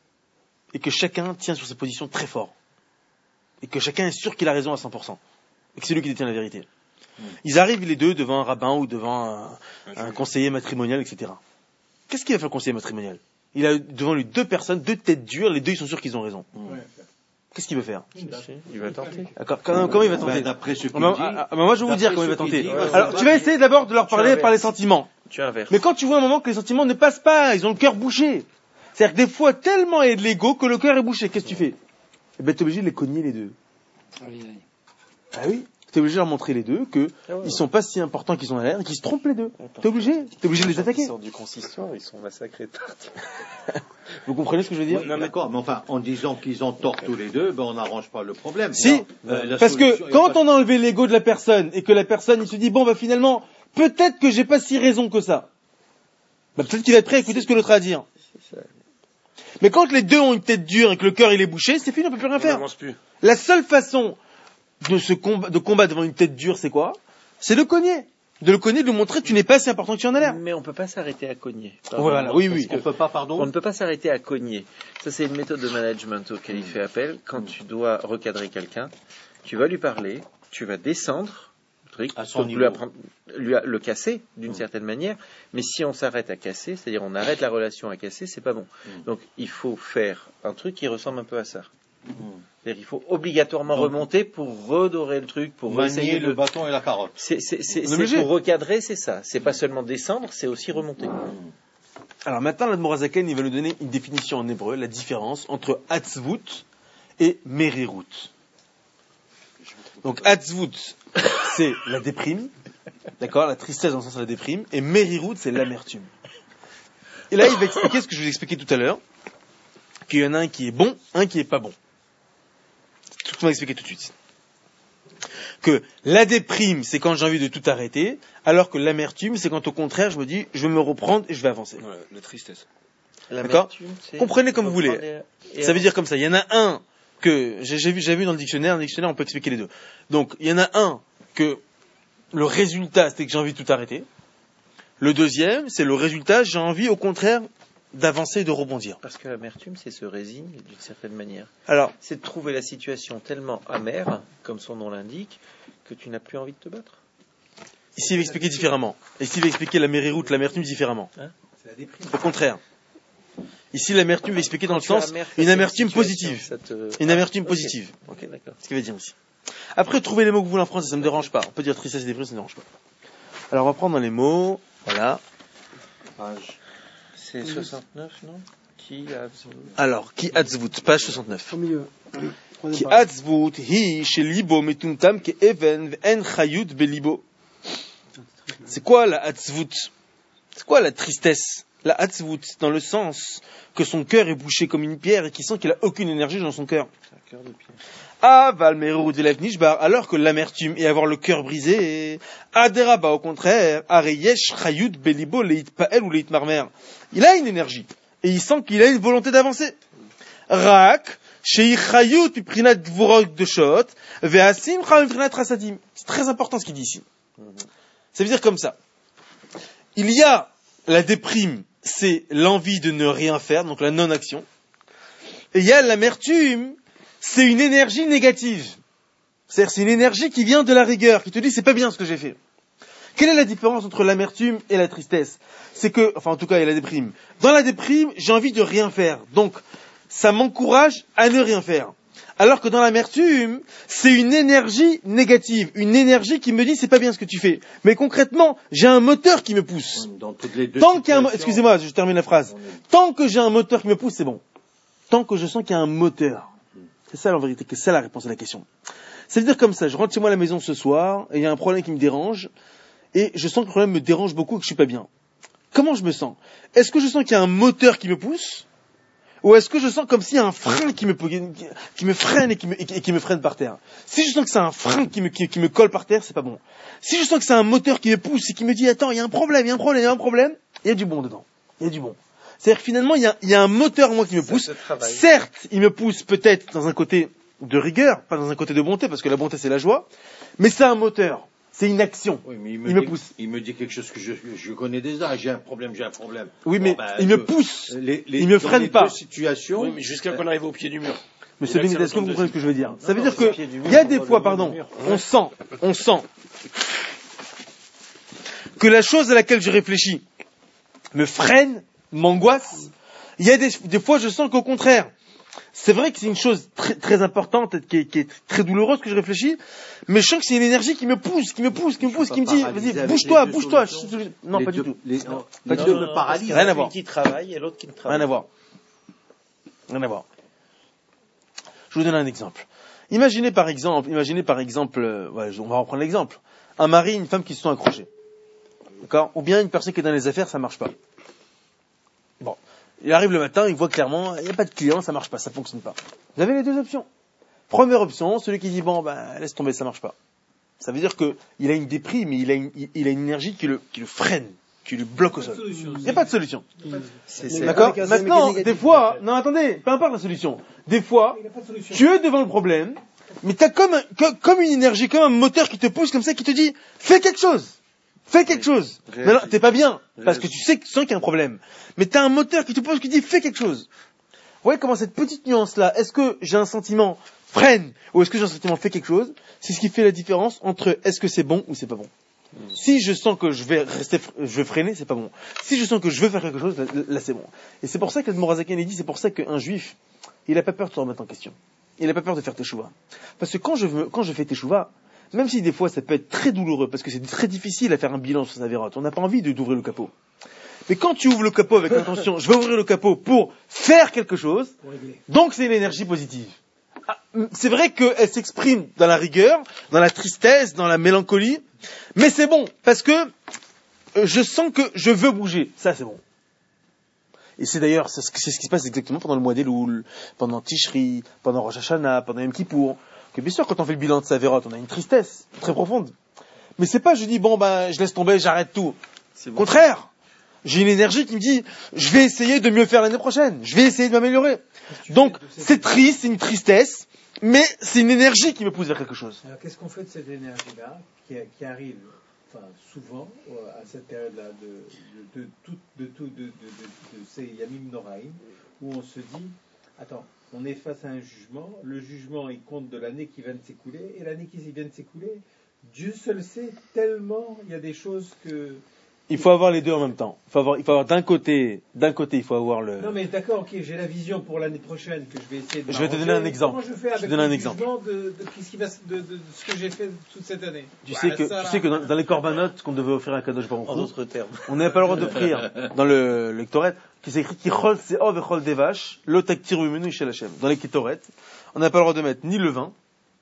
Et que chacun tient sur sa position très fort. Et que chacun est sûr qu'il a raison à cent pour cent. Et que c'est lui qui détient la vérité. Ils arrivent les deux devant un rabbin ou devant un, un conseiller matrimonial, et cetera. Qu'est-ce qu'il va faire le conseiller matrimonial? Il a devant lui deux personnes, deux têtes dures, les deux ils sont sûrs qu'ils ont raison. Ouais. Qu'est-ce qu'il veut faire? Il va tenter. D'accord. Comment, comment il va Ben, tenter? d'après ce Ah, qu'il bah, dit. ah, ah, bah, moi je vais vous dire d'après comment il va ce qu'il tenter. dit, Ouais, Alors tu vas essayer d'abord de leur parler inverses. par les sentiments. Tu inverses. Mais quand tu vois un moment que les sentiments ne passent pas, ils ont le cœur bouché. C'est-à-dire que des fois, tellement il y a de l'ego que le cœur est bouché. Qu'est-ce que tu fais? Eh ben, t'es obligé de les cogner les deux. Ah oui. t'es obligé de leur montrer les deux, que ah ouais, ils sont pas si importants qu'ils ont l'air, et qu'ils se trompent les deux. Attends. T'es obligé, t'es obligé de les attaquer. Ils sortent du consistoire, ils sont massacrés partout. Vous comprenez ce que je veux dire? Oui, non, mais d'accord, mais enfin, en disant qu'ils ont tort tous les deux, ben, on n'arrange pas le problème. Si, non, euh, parce que quand pas... on a enlevé l'ego de la personne, et que la personne, il se dit, bon, bah, finalement, peut-être que j'ai pas si raison que ça. Bah, peut-être qu'il va être prêt à écouter ce que l'autre a à dire. Mais quand les deux ont une tête dure et que le cœur il est bouché, c'est fini, on peut plus rien faire. Plus. La seule façon de se comb- de combattre devant une tête dure, c'est quoi? C'est de cogner. De le cogner, de lui montrer que tu n'es pas si important que tu en as l'air. Mais on peut pas s'arrêter à cogner. Pardon, Voilà, oui, oui. On peut pas, pardon. On ne peut pas s'arrêter à cogner. Ça, c'est une méthode de management auquel il fait appel. Quand tu dois recadrer quelqu'un, tu vas lui parler, tu vas descendre, à son lui, apprendre, lui a, le casser d'une mmh. certaine manière. Mais si on s'arrête à casser, c'est-à-dire on arrête la relation à casser, c'est pas bon. Mmh. Donc il faut faire un truc qui ressemble un peu à ça. Mmh. C'est-à-dire il faut obligatoirement Donc, remonter pour redorer le truc, pour manier le de... bâton et la carotte. C'est, c'est, c'est, c'est pour recadrer, c'est ça. C'est pas seulement descendre, c'est aussi remonter. Alors maintenant, l'Admorazaken, il va nous donner une définition en hébreu, la différence entre Atzvut et Merirut. Donc Atzvut, c'est la déprime, d'accord, la tristesse dans le sens de la déprime, et Merirut, c'est l'amertume. Et là, il va expliquer ce que je vous ai expliqué tout à l'heure, qu'il y en a un qui est bon, un qui est pas bon. C'est tout ce qu'on va expliquer tout de suite. Que la déprime, c'est quand j'ai envie de tout arrêter, alors que l'amertume, c'est quand au contraire, je me dis, je vais me reprendre et je vais avancer. Ouais, la tristesse. D'accord ? Comprenez comme vous voulez. Ça veut dire comme ça. Il y en a un que, j'ai, j'ai vu, j'ai vu dans le dictionnaire, dans le dictionnaire, on peut expliquer les deux. Donc, il y en a un que le résultat, c'est que j'ai envie de tout arrêter. Le deuxième, c'est le résultat, j'ai envie, au contraire, d'avancer et de rebondir. Parce que l'amertume, c'est se résigner d'une certaine manière. Alors, c'est de trouver la situation tellement amère, comme son nom l'indique, que tu n'as plus envie de te battre. Ici, il va expliquer différemment. Ici, il va expliquer la mériroute, l'amertume différemment. Hein, c'est la déprime. Au contraire. Ici, l'amertume va expliquer dans le sens une amertume positive. Te... Une amertume ah, positive. Ok, okay, d'accord. Ce qu'il va dire aussi. Après, trouvez les mots que vous voulez en français, ça ne me dérange pas. On peut dire tristesse et déprime, ça ne me dérange pas. Alors, on va prendre dans les mots. Voilà. Page. C'est soixante-neuf, non? Qui atzvut? Alors, qui atzvut? Page soixante-neuf. Au milieu. Qui atzvut hi chez libo metumtam ke even ve'en chayut belibo. C'est quoi la atzvut? C'est quoi la tristesse? La atzvut, dans le sens que son cœur est bouché comme une pierre et qu'il sent qu'il a aucune énergie dans son cœur. C'est un cœur de pierre. Aval merut velev nishbar, alors que l'amertume et avoir le cœur brisé, aderaba au contraire, areyesh chayut belibo leit pael ou leit marmer. Il a une énergie et il sent qu'il a une volonté d'avancer. Rak shei chayut piprinat gvorok de shot ve'asim chayut piprinat rasadim. C'est très important ce qu'il dit ici. Ça veut dire comme ça. Il y a la déprime, c'est l'envie de ne rien faire, donc la non-action. Et il y a l'amertume, c'est une énergie négative. C'est-à-dire, c'est une énergie qui vient de la rigueur, qui te dit, c'est pas bien ce que j'ai fait. Quelle est la différence entre l'amertume et la tristesse? C'est que, enfin, en tout cas, il y a la déprime. Dans la déprime, j'ai envie de rien faire. Donc, ça m'encourage à ne rien faire. Alors que dans l'amertume, c'est une énergie négative, une énergie qui me dit c'est pas bien ce que tu fais. Mais concrètement, j'ai un moteur qui me pousse. Dans toutes les deux Tant qu'il y a un, excusez-moi, je termine la phrase. Tant que j'ai un moteur qui me pousse, c'est bon. Tant que je sens qu'il y a un moteur. C'est ça en vérité, c'est ça la réponse à la question. C'est-à-dire comme ça, je rentre chez moi à la maison ce soir, et il y a un problème qui me dérange, et je sens que le problème me dérange beaucoup et que je suis pas bien. Comment je me sens? Est-ce que je sens qu'il y a un moteur qui me pousse? Ou est-ce que je sens comme s'il y a un frein qui me, qui me freine et qui me, et qui me freine par terre? Si je sens que c'est un frein qui me, qui, qui me colle par terre, c'est pas bon. Si je sens que c'est un moteur qui me pousse et qui me dit, attends, il y a un problème, il y a un problème, il y a un problème, il y a du bon dedans. Il y a du bon. C'est-à-dire que finalement, il y a, il y a un moteur en moi qui me pousse. Certes, il me pousse peut-être dans un côté de rigueur, pas dans un côté de bonté, parce que la bonté c'est la joie, mais c'est un moteur. C'est une action. Oui, mais il me, il dit, me pousse. Il me dit quelque chose que je, je connais déjà. J'ai un problème, j'ai un problème. Oui, mais bon, ben, il je, me pousse. Les, les, il me freine les pas. Deux situations, oui, mais jusqu'à qu'on arrive au pied du mur. Monsieur Bénit, est-ce que vous comprenez ce que je veux dire? Ça veut dire que il y a des fois, pardon, on sent, on sent que la chose à laquelle je réfléchis me freine, m'angoisse. Il y a des, des fois, je sens qu'au contraire, c'est vrai que c'est une chose très, très importante, qui est, qui est très douloureuse que je réfléchis, mais je sens que c'est une énergie qui me pousse, qui me pousse, qui me pousse, qui me dit, vas-y, bouge-toi, bouge-toi. Non, pas du tout. Les deux me paralysent. Rien à voir. Qui travaille et l'autre qui ne travaille. Rien à voir. Rien à voir. Je vous donne un exemple. Imaginez par exemple, imaginez par exemple, euh, ouais, on va reprendre l'exemple. Un mari, une femme qui se sont accrochés. D'accord? Ou bien une personne qui est dans les affaires, ça marche pas. Bon. Il arrive le matin, il voit clairement, il n'y a pas de client, ça marche pas, ça fonctionne pas. Vous avez les deux options. Première option, celui qui dit, bon, ben, laisse tomber, ça marche pas. Ça veut dire que il a une déprime, mais il a une, il a une énergie qui le, qui le freine, qui le bloque au sol. Il n'y a pas de solution. C'est, c'est D'accord? Maintenant, des fois, non, attendez, peu importe la solution. Des fois, tu es devant le problème, mais t'as comme, un, comme, comme une énergie, comme un moteur qui te pousse comme ça, qui te dit, fais quelque chose. Fais quelque chose. Mais non, t'es pas bien, parce que tu sais, tu sens qu'il y a un problème. Mais t'as un moteur qui te pousse, qui dit, fais quelque chose. Vous voyez comment cette petite nuance-là, est-ce que j'ai un sentiment freine, ou est-ce que j'ai un sentiment fait quelque chose? C'est ce qui fait la différence entre est-ce que c'est bon ou c'est pas bon. Mmh. Si je sens que je vais rester, je vais freiner, c'est pas bon. Si je sens que je veux faire quelque chose, là, là c'est bon. Et c'est pour ça que le Morazakan dit, c'est pour ça qu'un juif, il a pas peur de se remettre en question. Il a pas peur de faire teshuva. Parce que quand je veux, quand je fais teshuva, même si des fois ça peut être très douloureux, parce que c'est très difficile à faire un bilan sur sa vérote, on n'a pas envie de, d'ouvrir le capot. Mais quand tu ouvres le capot avec l'intention, je vais ouvrir le capot pour faire quelque chose, donc c'est une énergie positive. Ah, c'est vrai qu'elle s'exprime dans la rigueur, dans la tristesse, dans la mélancolie, mais c'est bon, parce que je sens que je veux bouger. Ça, c'est bon. Et c'est d'ailleurs, c'est ce, c'est ce qui se passe exactement pendant le mois d'Elul, pendant Tishri, pendant Rosh Hashanah, pendant Yom Kippour. Que bien sûr, quand on fait le bilan de sa vérote, on a une tristesse très profonde. Mais c'est pas, je dis, bon, ben, je laisse tomber, j'arrête tout. Au bon. Contraire. J'ai une énergie qui me dit, je vais essayer de mieux faire l'année prochaine. Je vais essayer de m'améliorer. Donc, c'est triste, c'est une tristesse, mais c'est une énergie qui me pousse vers quelque chose. Alors, qu'est-ce qu'on fait de cette énergie-là, qui, qui arrive, enfin, souvent, à cette période-là, de, de, de, tout, de, tout, de, de, de, de ces Yamim Noraïm, où on se dit, attends, on est face à un jugement, le jugement, il compte de l'année qui vient de s'écouler, et l'année qui vient de s'écouler, Dieu seul sait, tellement il y a des choses que... Il faut avoir les deux en même temps. Il faut avoir, il faut avoir d'un côté, d'un côté, il faut avoir le. Non mais d'accord, ok, j'ai la vision pour l'année prochaine que je vais essayer de. Je vais te donner un exemple. Comment je fais avec je te donne un le exemple. De, de, ce qui va, de, de, de ce que j'ai fait toute cette année. Tu sais que, tu sais que dans, dans les corbanotes qu'on devait offrir à Kadosh Baruch Hu, en d'autres termes, on n'avait pas le droit d'offrir dans le, le Ketoret, qui s'écrit qui chol se'ov et chol devash, lo taktir umenu shel Hashem. Dans les Ketoret, on n'a pas le droit de mettre ni le vin,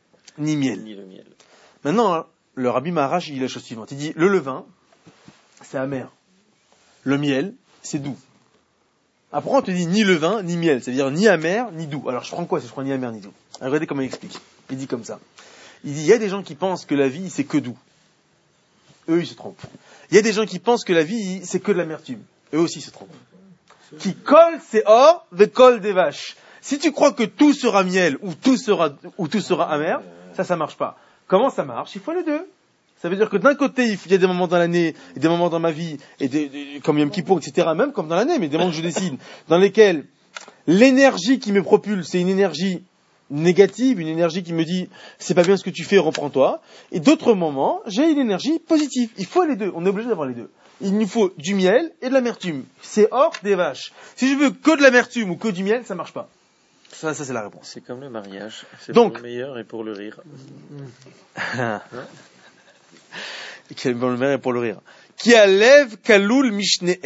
ni miel. Ni le miel. Maintenant, le Rabbi Maharash, il dit la chose suivante. Il dit, le levain, c'est amer. Le miel, c'est doux. Après, on te dit ni le vin, ni miel. C'est-à-dire ni amer, ni doux. Alors, je prends quoi si je prends ni amer, ni doux? Alors, regardez comment il explique. Il dit comme ça. Il dit, il y a des gens qui pensent que la vie, c'est que doux. Eux, ils se trompent. Il y a des gens qui pensent que la vie, c'est que de l'amertume. Eux aussi, ils se trompent. Qui colle, c'est or, de colle des vaches. Si tu crois que tout sera miel, ou tout sera, ou tout sera amer, ça, ça marche pas. Comment ça marche? Il faut les deux. Ça veut dire que d'un côté, il y a des moments dans l'année, et des moments dans ma vie, et des, des, comme Yom Kippour, et cetera, même comme dans l'année, mais des moments que je décide, dans lesquels l'énergie qui me propulse, c'est une énergie négative, une énergie qui me dit, c'est pas bien ce que tu fais, reprends-toi. Et d'autres moments, j'ai une énergie positive. Il faut les deux. On est obligé d'avoir les deux. Il nous faut du miel et de l'amertume. C'est hors des vaches. Si je veux que de l'amertume ou que du miel, ça marche pas. Ça, ça c'est la réponse. C'est comme le mariage. C'est Donc, pour le meilleur et pour le rire. Qui a le meilleur et pour le rire. Qui enlève kaloul mishnehem.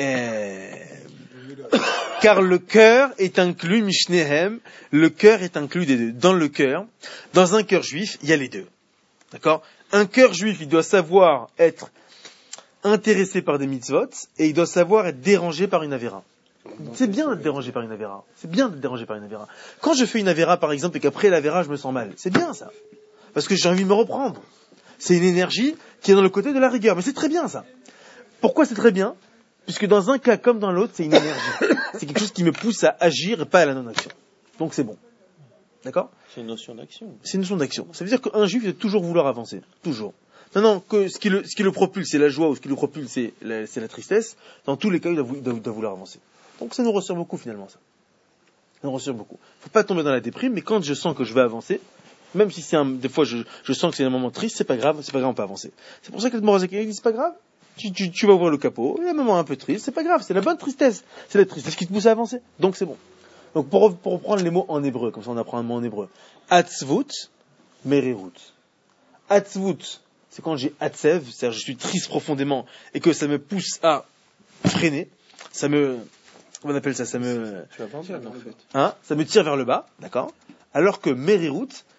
Car le cœur est inclus, mishnehem, le cœur est inclus des deux. Dans le cœur, dans un cœur juif, il y a les deux. D'accord? Un cœur juif, il doit savoir être intéressé par des mitzvot, et il doit savoir être dérangé par une avéra. C'est bien d'être dérangé par une avéra. C'est bien d'être dérangé par une avéra. Quand je fais une avéra, par exemple, et qu'après l'avéra, je me sens mal, c'est bien ça. Parce que j'ai envie de me reprendre. C'est une énergie qui est dans le côté de la rigueur. Mais c'est très bien ça. Pourquoi c'est très bien? Puisque dans un cas comme dans l'autre, c'est une énergie. C'est quelque chose qui me pousse à agir et pas à la non-action. Donc c'est bon. D'accord? C'est une notion d'action. C'est une notion d'action. Ça veut dire qu'un juif doit toujours vouloir avancer. Toujours. Maintenant, que ce qui le, ce qui le propulse, c'est la joie, ou ce qui le propulse, c'est la, c'est la tristesse. Dans tous les cas, il doit, il doit, il doit vouloir avancer. Donc ça nous ressort beaucoup finalement, ça. Ça nous ressort beaucoup. Faut pas tomber dans la déprime, mais quand je sens que je vais avancer, même si c'est un, des fois je, je sens que c'est un moment triste, c'est pas grave, c'est pas grave, on peut avancer. C'est pour ça que le Morazaki dit, c'est pas grave. Tu, tu, tu vas ouvrir le capot, il y a un moment un peu triste, c'est pas grave, c'est la bonne tristesse. C'est la tristesse qui te pousse à avancer. Donc c'est bon. Donc pour, pour reprendre les mots en hébreu, comme ça on apprend un mot en hébreu. Atzvut, merirut. Atzvut, c'est quand j'ai atsev, c'est-à-dire je suis triste profondément, et que ça me pousse à freiner, ça me, on appelle ça, ça me, tu abandonnes en fait. Hein, ça me tire vers le bas, d'accord? Alors que merirut,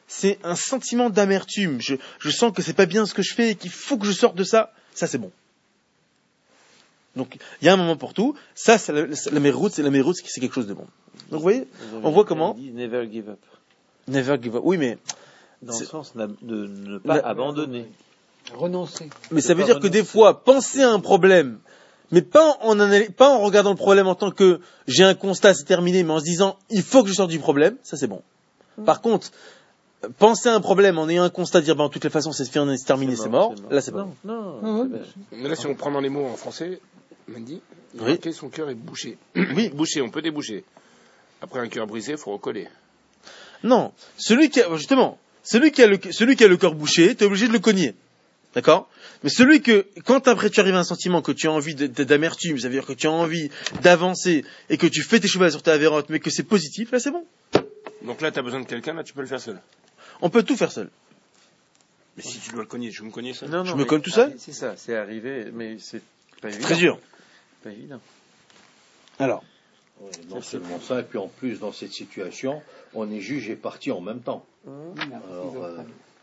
c'est un sentiment d'amertume. Je, je sens que c'est pas bien ce que je fais et qu'il faut que je sorte de ça. Ça, c'est bon. Donc, il y a un moment pour tout. Ça, c'est la, la méroute, c'est la méroute, c'est quelque chose de bon. Donc, vous voyez, on voit comment. Never give up. Never give up. Oui, mais. Dans le sens de ne pas la... abandonner. Renoncer. Mais ça veut dire renoncer. Que des fois, penser à un problème, mais pas en, analy- pas en regardant le problème en tant que j'ai un constat, c'est terminé, mais en se disant il faut que je sorte du problème, ça c'est bon. Mmh. Par contre, penser à un problème en ayant un constat, dire ben, de toutes les façons c'est fini, c'est terminé, c'est mort, c'est mort, là c'est bon. Non, non. Mmh. Mais là, si on prend dans les mots en français, Mandy, il oui. marqué son cœur est bouché. Oui. Bouché, on peut déboucher. Après un cœur brisé, il faut recoller. Non, celui qui a, justement, celui qui a le, celui qui a le cœur bouché, t'es obligé de le cogner. D'accord? Mais celui que, quand après tu arrives à un sentiment que tu as envie de, de, d'amertume, ça veut dire que tu as envie d'avancer et que tu fais tes chevaux sur ta avérote, mais que c'est positif, là c'est bon. Donc là, tu as besoin de quelqu'un, là tu peux le faire seul. On peut tout faire seul. Mais si tu dois le cogner, je me cogne seul. Non, non, je me cogne tout seul? C'est ça, c'est arrivé, mais c'est pas évident. Très dur. Pas évident. Alors. Oui, non seulement ça, et puis en plus, dans cette situation, on est juge et partie en même temps. Mmh. Alors, euh,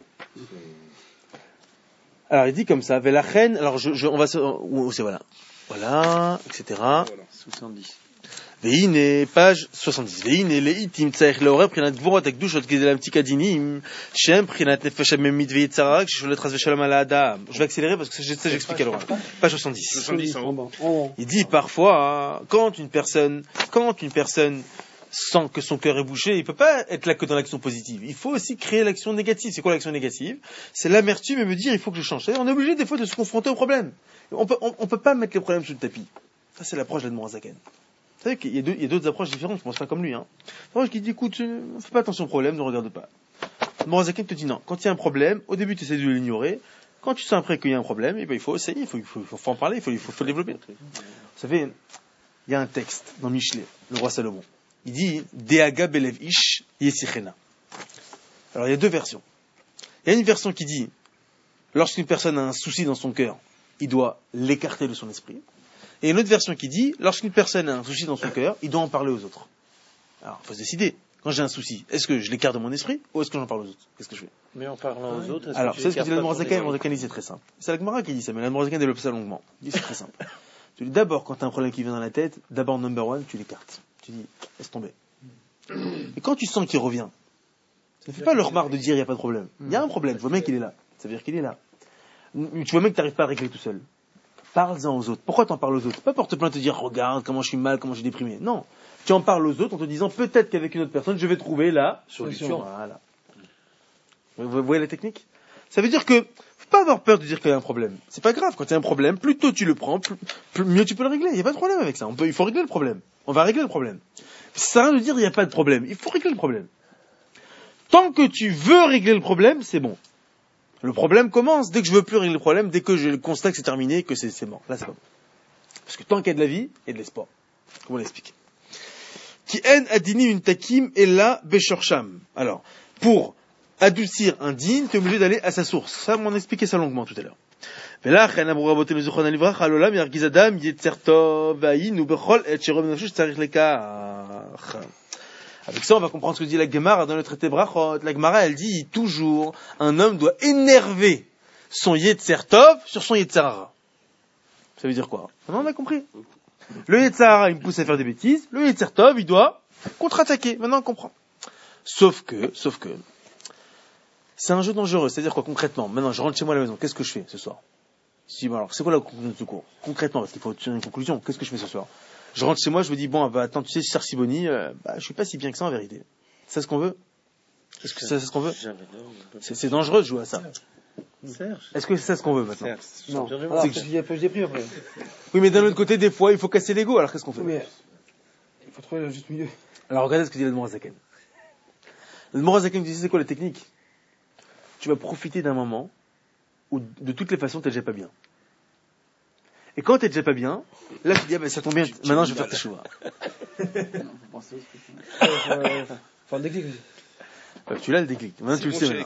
alors, il dit comme ça, Velachen, alors je, je, on va se, oh, c'est voilà. Voilà, et cetera. Voilà, soixante-dix. והנה, page soixante-dix. והנה, לעיתים צריך לעורר בחינת גבורות הקדושות כדי להמציא כדינים, שהם בחינת נפש הממית ויצרה, כששולט חס ושלום על האדם. Je vais accélérer parce que c'est ça j'explique à l'oral. Page soixante-dix. soixante-dix en haut. Il dit parfois, quand une personne, quand une personne sent que son cœur est bouché, il peut pas être là que dans l'action positive. Il faut aussi créer l'action négative. C'est quoi l'action négative? C'est l'amertume et me dire il faut que je change. C'est-à-dire, on est obligé des fois de se confronter au problème. On peut, on, on peut pas mettre les problèmes sous le tapis. Ça, c'est l'approche de l'Admor HaZaken. Vous savez qu'il y a, deux, il y a d'autres approches différentes, je pense pas comme lui. Hein. Moi, je dis, écoute, ne fais pas attention au problème, ne regarde pas. L'Admor HaZaken te dit non. Quand il y a un problème, au début, tu essaies de l'ignorer. Quand tu sens après qu'il y a un problème, eh ben, il faut essayer, il faut, il faut, il faut en parler, il faut, il faut, il faut le développer. Vous savez, il y a un texte dans Michelet, le roi Salomon. Il dit Deaga belev ish yesichena. Alors il y a deux versions. Il y a une version qui dit lorsqu'une personne a un souci dans son cœur, il doit l'écarter de son esprit. Et une autre version qui dit lorsqu'une personne a un souci dans son cœur, il doit en parler aux autres. Alors il faut se décider. Quand j'ai un souci, est-ce que je l'écarte de mon esprit ou est-ce que j'en parle aux autres? Qu'est-ce que je fais? Mais en parlant aux autres, est-ce alors que tu c'est ce que dit l'Admor HaZaken. L'Admor HaZaken dit c'est très simple. C'est la Gemara qui dit ça, mais l'Admor HaZaken développe ça longuement. Il dit c'est très simple. Tu dis d'abord quand tu as un problème qui vient dans la tête, d'abord number one, tu l'écartes. Tu dis laisse tomber. Et quand tu sens qu'il revient, ça ne fait pas le remarque de dire il n'y a pas de problème. Il y a un problème, tu vois bien qu'il est là. Ça veut dire qu'il est là. Tu vois bien que tu n'arrives pas à régler tout seul. Parle-en aux autres. Pourquoi tu en parles aux autres? Pas pour te plaindre, te dire regarde comment je suis mal, comment je suis déprimé. Non. Tu en parles aux autres en te disant peut-être qu'avec une autre personne je vais trouver la solution. Voilà. Vous voyez la technique? Ça veut dire que faut pas avoir peur de dire qu'il y a un problème. C'est pas grave. Quand il y a un problème, plus tôt tu le prends, plus, plus mieux tu peux le régler. Il n'y a pas de problème avec ça. On peut, il faut régler le problème. On va régler le problème. Ça sert à rien de dire il n'y a pas de problème. Il faut régler le problème. Tant que tu veux régler le problème, c'est bon. Le problème commence dès que je veux plus régler le problème, dès que je constate que c'est terminé, que c'est, c'est mort. Là, c'est pas bon. Parce que tant qu'il y a de la vie, il y a de l'espoir. Comment l'expliquer? Qui en adini une takim et la beshorsham. Alors, pour adoucir un din, tu es obligé d'aller à sa source. Ça, on a expliqué ça longuement tout à l'heure. Avec ça, on va comprendre ce que dit la Gemara dans le traité Brachot. La Gemara, elle dit toujours, un homme doit énerver son Yetzer Tov sur son Yetzer Hara. Ça veut dire quoi? Non, on a compris. Le Yetzer Hara, il me pousse à faire des bêtises. Le Yetzer Tov, il doit contre-attaquer. Maintenant, on comprend. Sauf que, sauf que, c'est un jeu dangereux. C'est-à-dire quoi, concrètement? Maintenant, je rentre chez moi à la maison. Qu'est-ce que je fais ce soir? Si, bon, alors, c'est quoi la conclusion de ce cours? Concrètement, parce qu'il faut tirer une conclusion. Qu'est-ce que je fais ce soir? Je rentre chez moi, je me dis, bon, bah, attends, tu sais, Sarsiboni, euh, bah, je suis pas si bien que ça, en vérité. C'est ce qu'on veut? Est-ce que c'est ce qu'on veut? C'est, c'est dangereux de jouer à ça. Est-ce que c'est ça ce qu'on veut, maintenant? Non. Alors, c'est que je dis un peu, je déprime après. Oui, mais d'un autre côté, des fois, il faut casser l'ego, alors qu'est-ce qu'on fait? Oui, mais, il faut trouver le juste milieu. Alors, regardez ce que dit l'Admor HaZaken. L'Admor HaZaken dit, c'est quoi la technique? Tu vas profiter d'un moment où, de toutes les façons, t'es déjà pas bien. Et quand t'es déjà pas bien, là tu dis, ah ben ça tombe bien, maintenant je vais faire tes choix. Enfin, le déclic aussi. Euh, tu l'as le déclic. Maintenant tu le sais.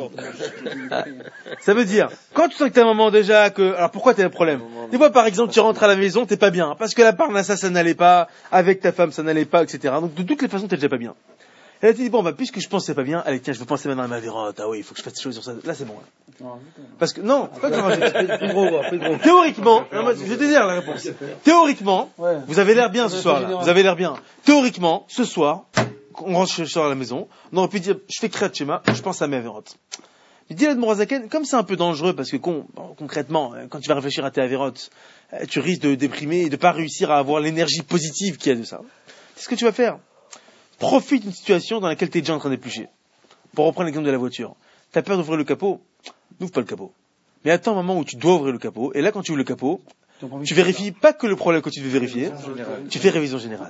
Ça veut dire, quand tu sens que t'as un moment déjà que, alors pourquoi t'as un problème? Des fois par exemple, tu rentres à la maison, t'es pas bien, parce que la parnassa ça n'allait pas, avec ta femme ça n'allait pas, et cetera. Donc de toutes les façons t'es déjà pas bien. Et là, tu dis, bon, bah, puisque je pensais pas bien, allez, tiens, je vais penser maintenant à ma vérote. Ah oui, il faut que je fasse des choses sur ça. Là, c'est bon. Là. Parce que, non, c'est pas que je rajoute. Théoriquement, non, moi, je vais te dire la réponse. Théoriquement, ouais. Vous avez l'air bien ce soir, là. Vous avez l'air bien. Théoriquement, ce soir, on rentre ce soir à la maison, on aurait pu dire, je fais Kriyat Shema, je pense à ma vérote. Il dit l'Admorazaken, comme c'est un peu dangereux, parce que con, bon, concrètement, quand tu vas réfléchir à tes avérotes, tu risques de déprimer et de pas réussir à avoir l'énergie positive qu'il y a de ça. C'est ce que tu vas faire. Profite d'une situation dans laquelle tu es déjà en train d'éplucher. Pour reprendre l'exemple de la voiture. Tu as peur d'ouvrir le capot, n'ouvre pas le capot. Mais attends un moment où tu dois ouvrir le capot, et là quand tu ouvres le capot, tu vérifies pas que le problème que tu veux vérifier, tu fais révision générale.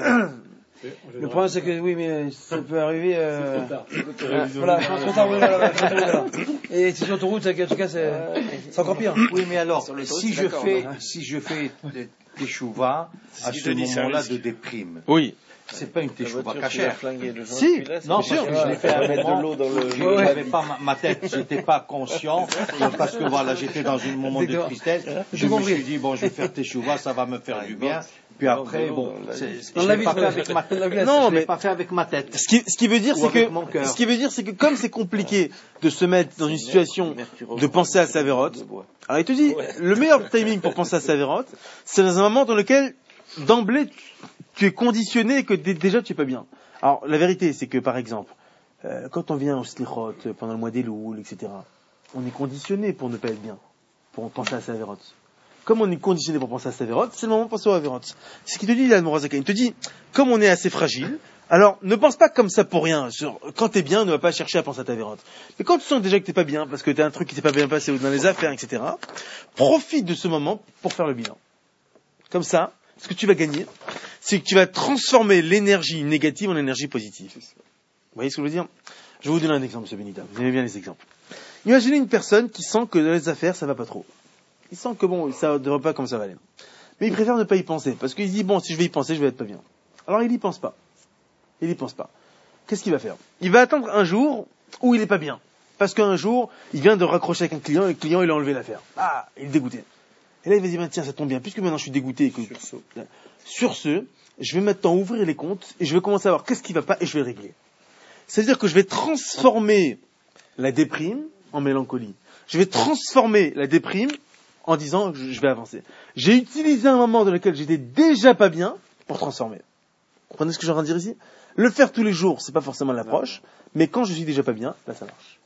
Le problème c'est que oui, mais ça peut arriver. Euh... Voilà, trop tard, voilà, voilà. Et si sur l'autoroute, en tout cas, c'est, c'est encore pire. Oui, mais alors, si je fais, si je fais des chouvas à ce moment-là de déprime. Oui. C'est pas une teshuva cachère. Si, non, parce que je l'ai fait à un moment, je n'avais pas ma, ma tête, j'étais pas conscient, parce que voilà, j'étais dans un moment de tristesse. Je me suis dit, bon, je vais faire teshuva, ça va me faire du bien. Puis après, bon, je l'ai pas fait avec ma tête. Non, mais pas fait avec ma tête. Ce qui, ce qui veut dire, c'est que, ce qui veut dire, c'est que comme c'est compliqué de se mettre dans une situation de penser à sa vérote, alors il te dit, le meilleur timing pour penser à sa vérote, c'est dans un moment dans lequel, d'emblée, tu es conditionné et que déjà tu es pas bien. Alors la vérité, c'est que par exemple, euh, quand on vient au slichot pendant le mois des Louls, et cetera, on est conditionné pour ne pas être bien, pour penser à sa vérote. Comme on est conditionné pour penser à sa vérote, c'est le moment de penser à la vérote. C'est ce qu'il te dit là, Morazaka. Il te dit, comme on est assez fragile, alors ne pense pas comme ça pour rien. Sur, quand t'es bien, ne va pas chercher à penser à ta vérote. Mais quand tu sens déjà que t'es pas bien, parce que t'as un truc qui s'est pas bien passé dans les affaires, et cetera, profite de ce moment pour faire le bilan. Comme ça, ce que tu vas gagner, c'est que tu vas transformer l'énergie négative en énergie positive. Vous voyez ce que je veux dire? Je vais vous donner un exemple, M. Benita. Vous aimez bien les exemples. Imaginez une personne qui sent que dans les affaires, ça va pas trop. Il sent que bon, ça ne devrait pas comme ça va aller. Mais il préfère ne pas y penser. Parce qu'il se dit, bon, si je vais y penser, je vais être pas bien. Alors il y pense pas. Il y pense pas. Qu'est-ce qu'il va faire? Il va attendre un jour où il est pas bien. Parce qu'un jour, il vient de raccrocher avec un client et le client, il a enlevé l'affaire. Ah, il est dégoûté. Et là, il va dire, tiens, ça tombe bien, puisque maintenant je suis dégoûté. Et que... Sur ce. Sur ce, je vais maintenant ouvrir les comptes et je vais commencer à voir qu'est-ce qui va pas et je vais régler. C'est-à-dire que je vais transformer la déprime en mélancolie. Je vais transformer la déprime en disant que je vais avancer. J'ai utilisé un moment dans lequel j'étais déjà pas bien pour transformer. Vous comprenez ce que j'ai en train de dire ici? Le faire tous les jours, c'est pas forcément l'approche, mais quand je suis déjà pas bien, là ça marche.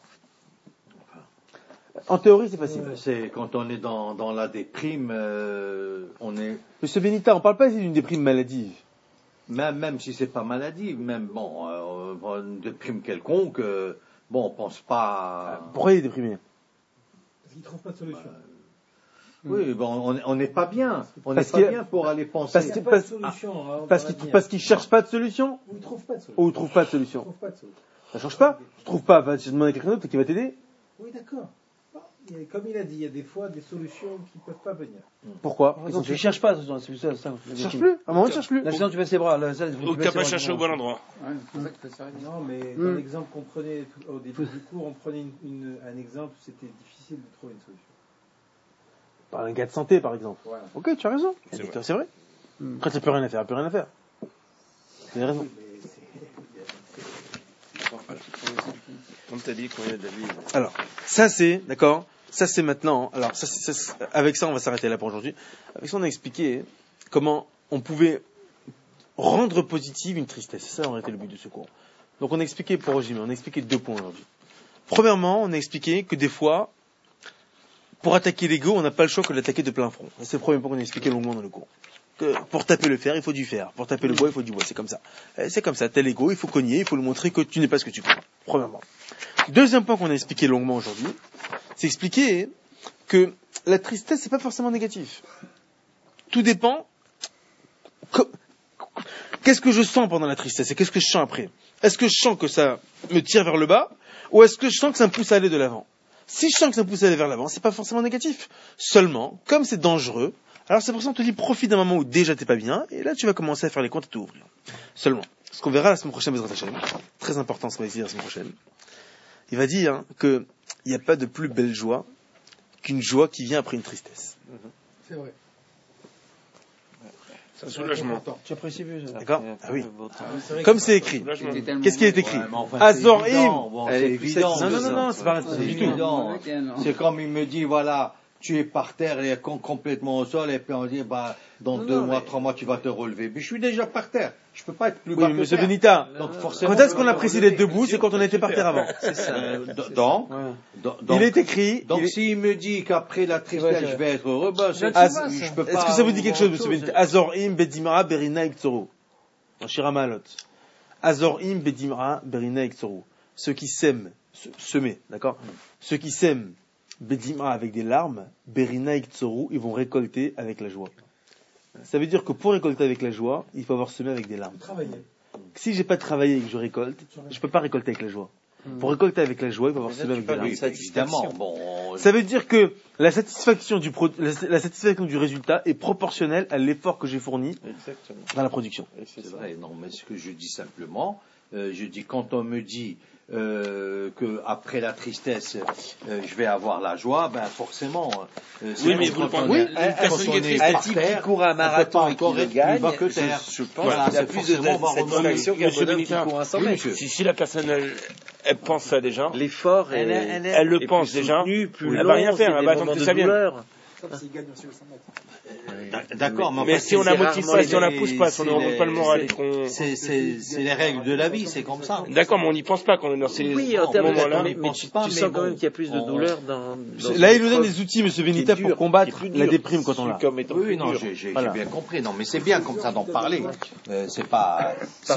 En théorie, c'est facile. C'est quand on est dans, dans la déprime, euh, on est. Monsieur Benita, on parle pas ici d'une déprime maladive. Même, même si c'est pas maladive, même bon, euh, une déprime quelconque, euh, bon, on pense pas. Pourquoi il est déprimé? Parce qu'il trouve pas de solution. Bah, oui, bon, on n'est pas bien. On n'est pas bien pour aller penser. Parce qu'il parce, ah, parce qu'il parce qu'il cherche pas de solution. Ou il trouve pas de solution. Ou il trouve pas de solution. Il trouve pas de solution. Ça change pas. Tu trouves pas, va te demander à quelqu'un d'autre qui va t'aider. Oui, d'accord. Comme il a dit, il y a des fois des solutions qui ne peuvent pas venir. Pourquoi? Donc tu ne cherches pas, c'est ça. ça tu ne cherches plus. À un moment, tu ne cherches plus. Là, sinon, tu baisses les bras. Ou tu n'as pas cherché au bon endroit. Ouais, c'est ça qui fait non, mais dans l'exemple qu'on prenait au début du cours, on prenait une, une, un exemple, c'était difficile de trouver une solution. Par un gars de santé, par exemple. Voilà. Ok, tu as raison. C'est vrai. C'est vrai. Mm. Après, tu n'as plus rien à faire, plus rien à faire. Tu as raison. Comme tu as dit, quand il y a de la vie. Alors, ça c'est, d'accord, ça c'est maintenant, alors ça, ça, ça, avec ça on va s'arrêter là pour aujourd'hui. Avec ça on a expliqué comment on pouvait rendre positive une tristesse. C'est ça aurait été le but de ce cours. Donc on a expliqué, pour résumer, on a expliqué deux points aujourd'hui. Premièrement, on a expliqué que des fois, pour attaquer l'ego, on n'a pas le choix que de l'attaquer de plein front. C'est le premier point qu'on a expliqué longuement dans le cours. Que pour taper le fer, il faut du fer. Pour taper le bois, il faut du bois. C'est comme ça. C'est comme ça. T'as l'ego, il faut cogner, il faut lui montrer que tu n'es pas ce que tu crois. Premièrement. Deuxième point qu'on a expliqué longuement aujourd'hui, c'est expliquer que la tristesse, c'est pas forcément négatif. Tout dépend. Qu'est-ce que je sens pendant la tristesse et qu'est-ce que je sens après? Est-ce que je sens que ça me tire vers le bas ou est-ce que je sens que ça me pousse à aller de l'avant? Si je sens que ça me pousse à aller vers l'avant, c'est pas forcément négatif. Seulement, comme c'est dangereux, alors c'est pour ça qu'on te dit profite d'un moment où déjà t'es pas bien et là tu vas commencer à faire les comptes et tout ouvrir. Seulement, ce qu'on verra la semaine prochaine, Bezrat Hashem, très important ce qu'on va dire la semaine prochaine, il va dire qu'il n'y a pas de plus belle joie qu'une joie qui vient après une tristesse. C'est vrai. C'est un soulagement. Tu apprécies plus. D'accord? Ah oui. Comme c'est écrit. Qu'est-ce qui est écécrit? Ouais, mais enfin, Azor c'est im. évident. Bon, c'est évident. Non, non, non, non, c'est pas C'est du tout. évident. C'est comme il me dit, voilà, tu es par terre et com- complètement au sol, et puis on dit, bah, dans Non, deux non, mois, mais- trois mois, tu vas te relever. Mais je suis déjà par terre. Je peux pas être plus bas Oui, que monsieur terre. Benita. Donc, forcément, Quand est-ce je qu'on vais a me apprécié relever. d'être debout? C'est quand on était par terre avant. C'est ça. Euh, d- donc, Ouais. donc, Il est écrit. donc il est- s'il me dit qu'après la tristesse, Ouais, c'est je vais être heureux, bah, c'est, Az- je peux pas. Est-ce que ça vous dit quelque chose, monsieur autre Benita? Azor im bedimra berina iktsoro. En Shiramalot. Azor im bedimra berina iktsoro. Ceux qui sèment, se- semer, d'accord? Ceux qui sèment bedimra avec des larmes, berina iktsoro, ils vont récolter avec la joie. Ça veut dire que pour récolter avec la joie, il faut avoir semé avec des larmes. Travailler. Si j'ai pas travaillé et que je récolte, je peux pas récolter avec la joie. Pour récolter avec la joie, il faut avoir semé avec des larmes. Oui, évidemment. Bon, Ça veut dire que la satisfaction du pro- la, la satisfaction du résultat est proportionnelle à l'effort que j'ai fourni Exactement. dans la production. c'est vrai. Non, mais ce que je dis simplement, euh, je dis quand on me dit euh, que après la tristesse, euh, je vais avoir la joie, ben forcément. Euh, c'est Oui, mais quand vous on le est- pensez, quand une personne on qui est est triste, Un par type terre, qui court un on peut marathon pas et qui encore le être plus gagne, bas que je, terre. je pense Voilà, qu'il y a c'est plus de forcément satisfaction satisfaction qu'un Monsieur bonhomme qui Benita. court un cent Oui, mètres. monsieur. Si, si la personne, elle, elle pense ça déjà, L'effort est, Elle- elle- elle le est pense plus déjà. soutenu, plus Elle long, va rien faire, c'est elle des va attendre moments que de ça vienne. douleur. Sauf s'il gagne sur le cent mètres. D'accord, mais, mais enfin, si on c'est la motive rarement pas, les- si on la pousse pas, si on ne c'est remonte pas le les- moral c'est- et qu'on... C'est, c'est, c'est les règles de la vie, c'est comme ça. D'accord, mais on n'y pense pas quand on est dans ces Oui, en termes moments-là. de mais, on mais pense tu, pas, tu mais sens quand bon, même qu'il y a plus de on- douleur dans, dans Là, une il nous donne épreuve des outils, monsieur qui est Benita, dure, pour combattre qui est plus la dure. déprime quand on l'a. Comme étant Oui, plus oui, non, dur. j'ai, j'ai, Voilà. j'ai bien compris. Non, mais c'est bien comme ça d'en parler. Euh, c'est pas,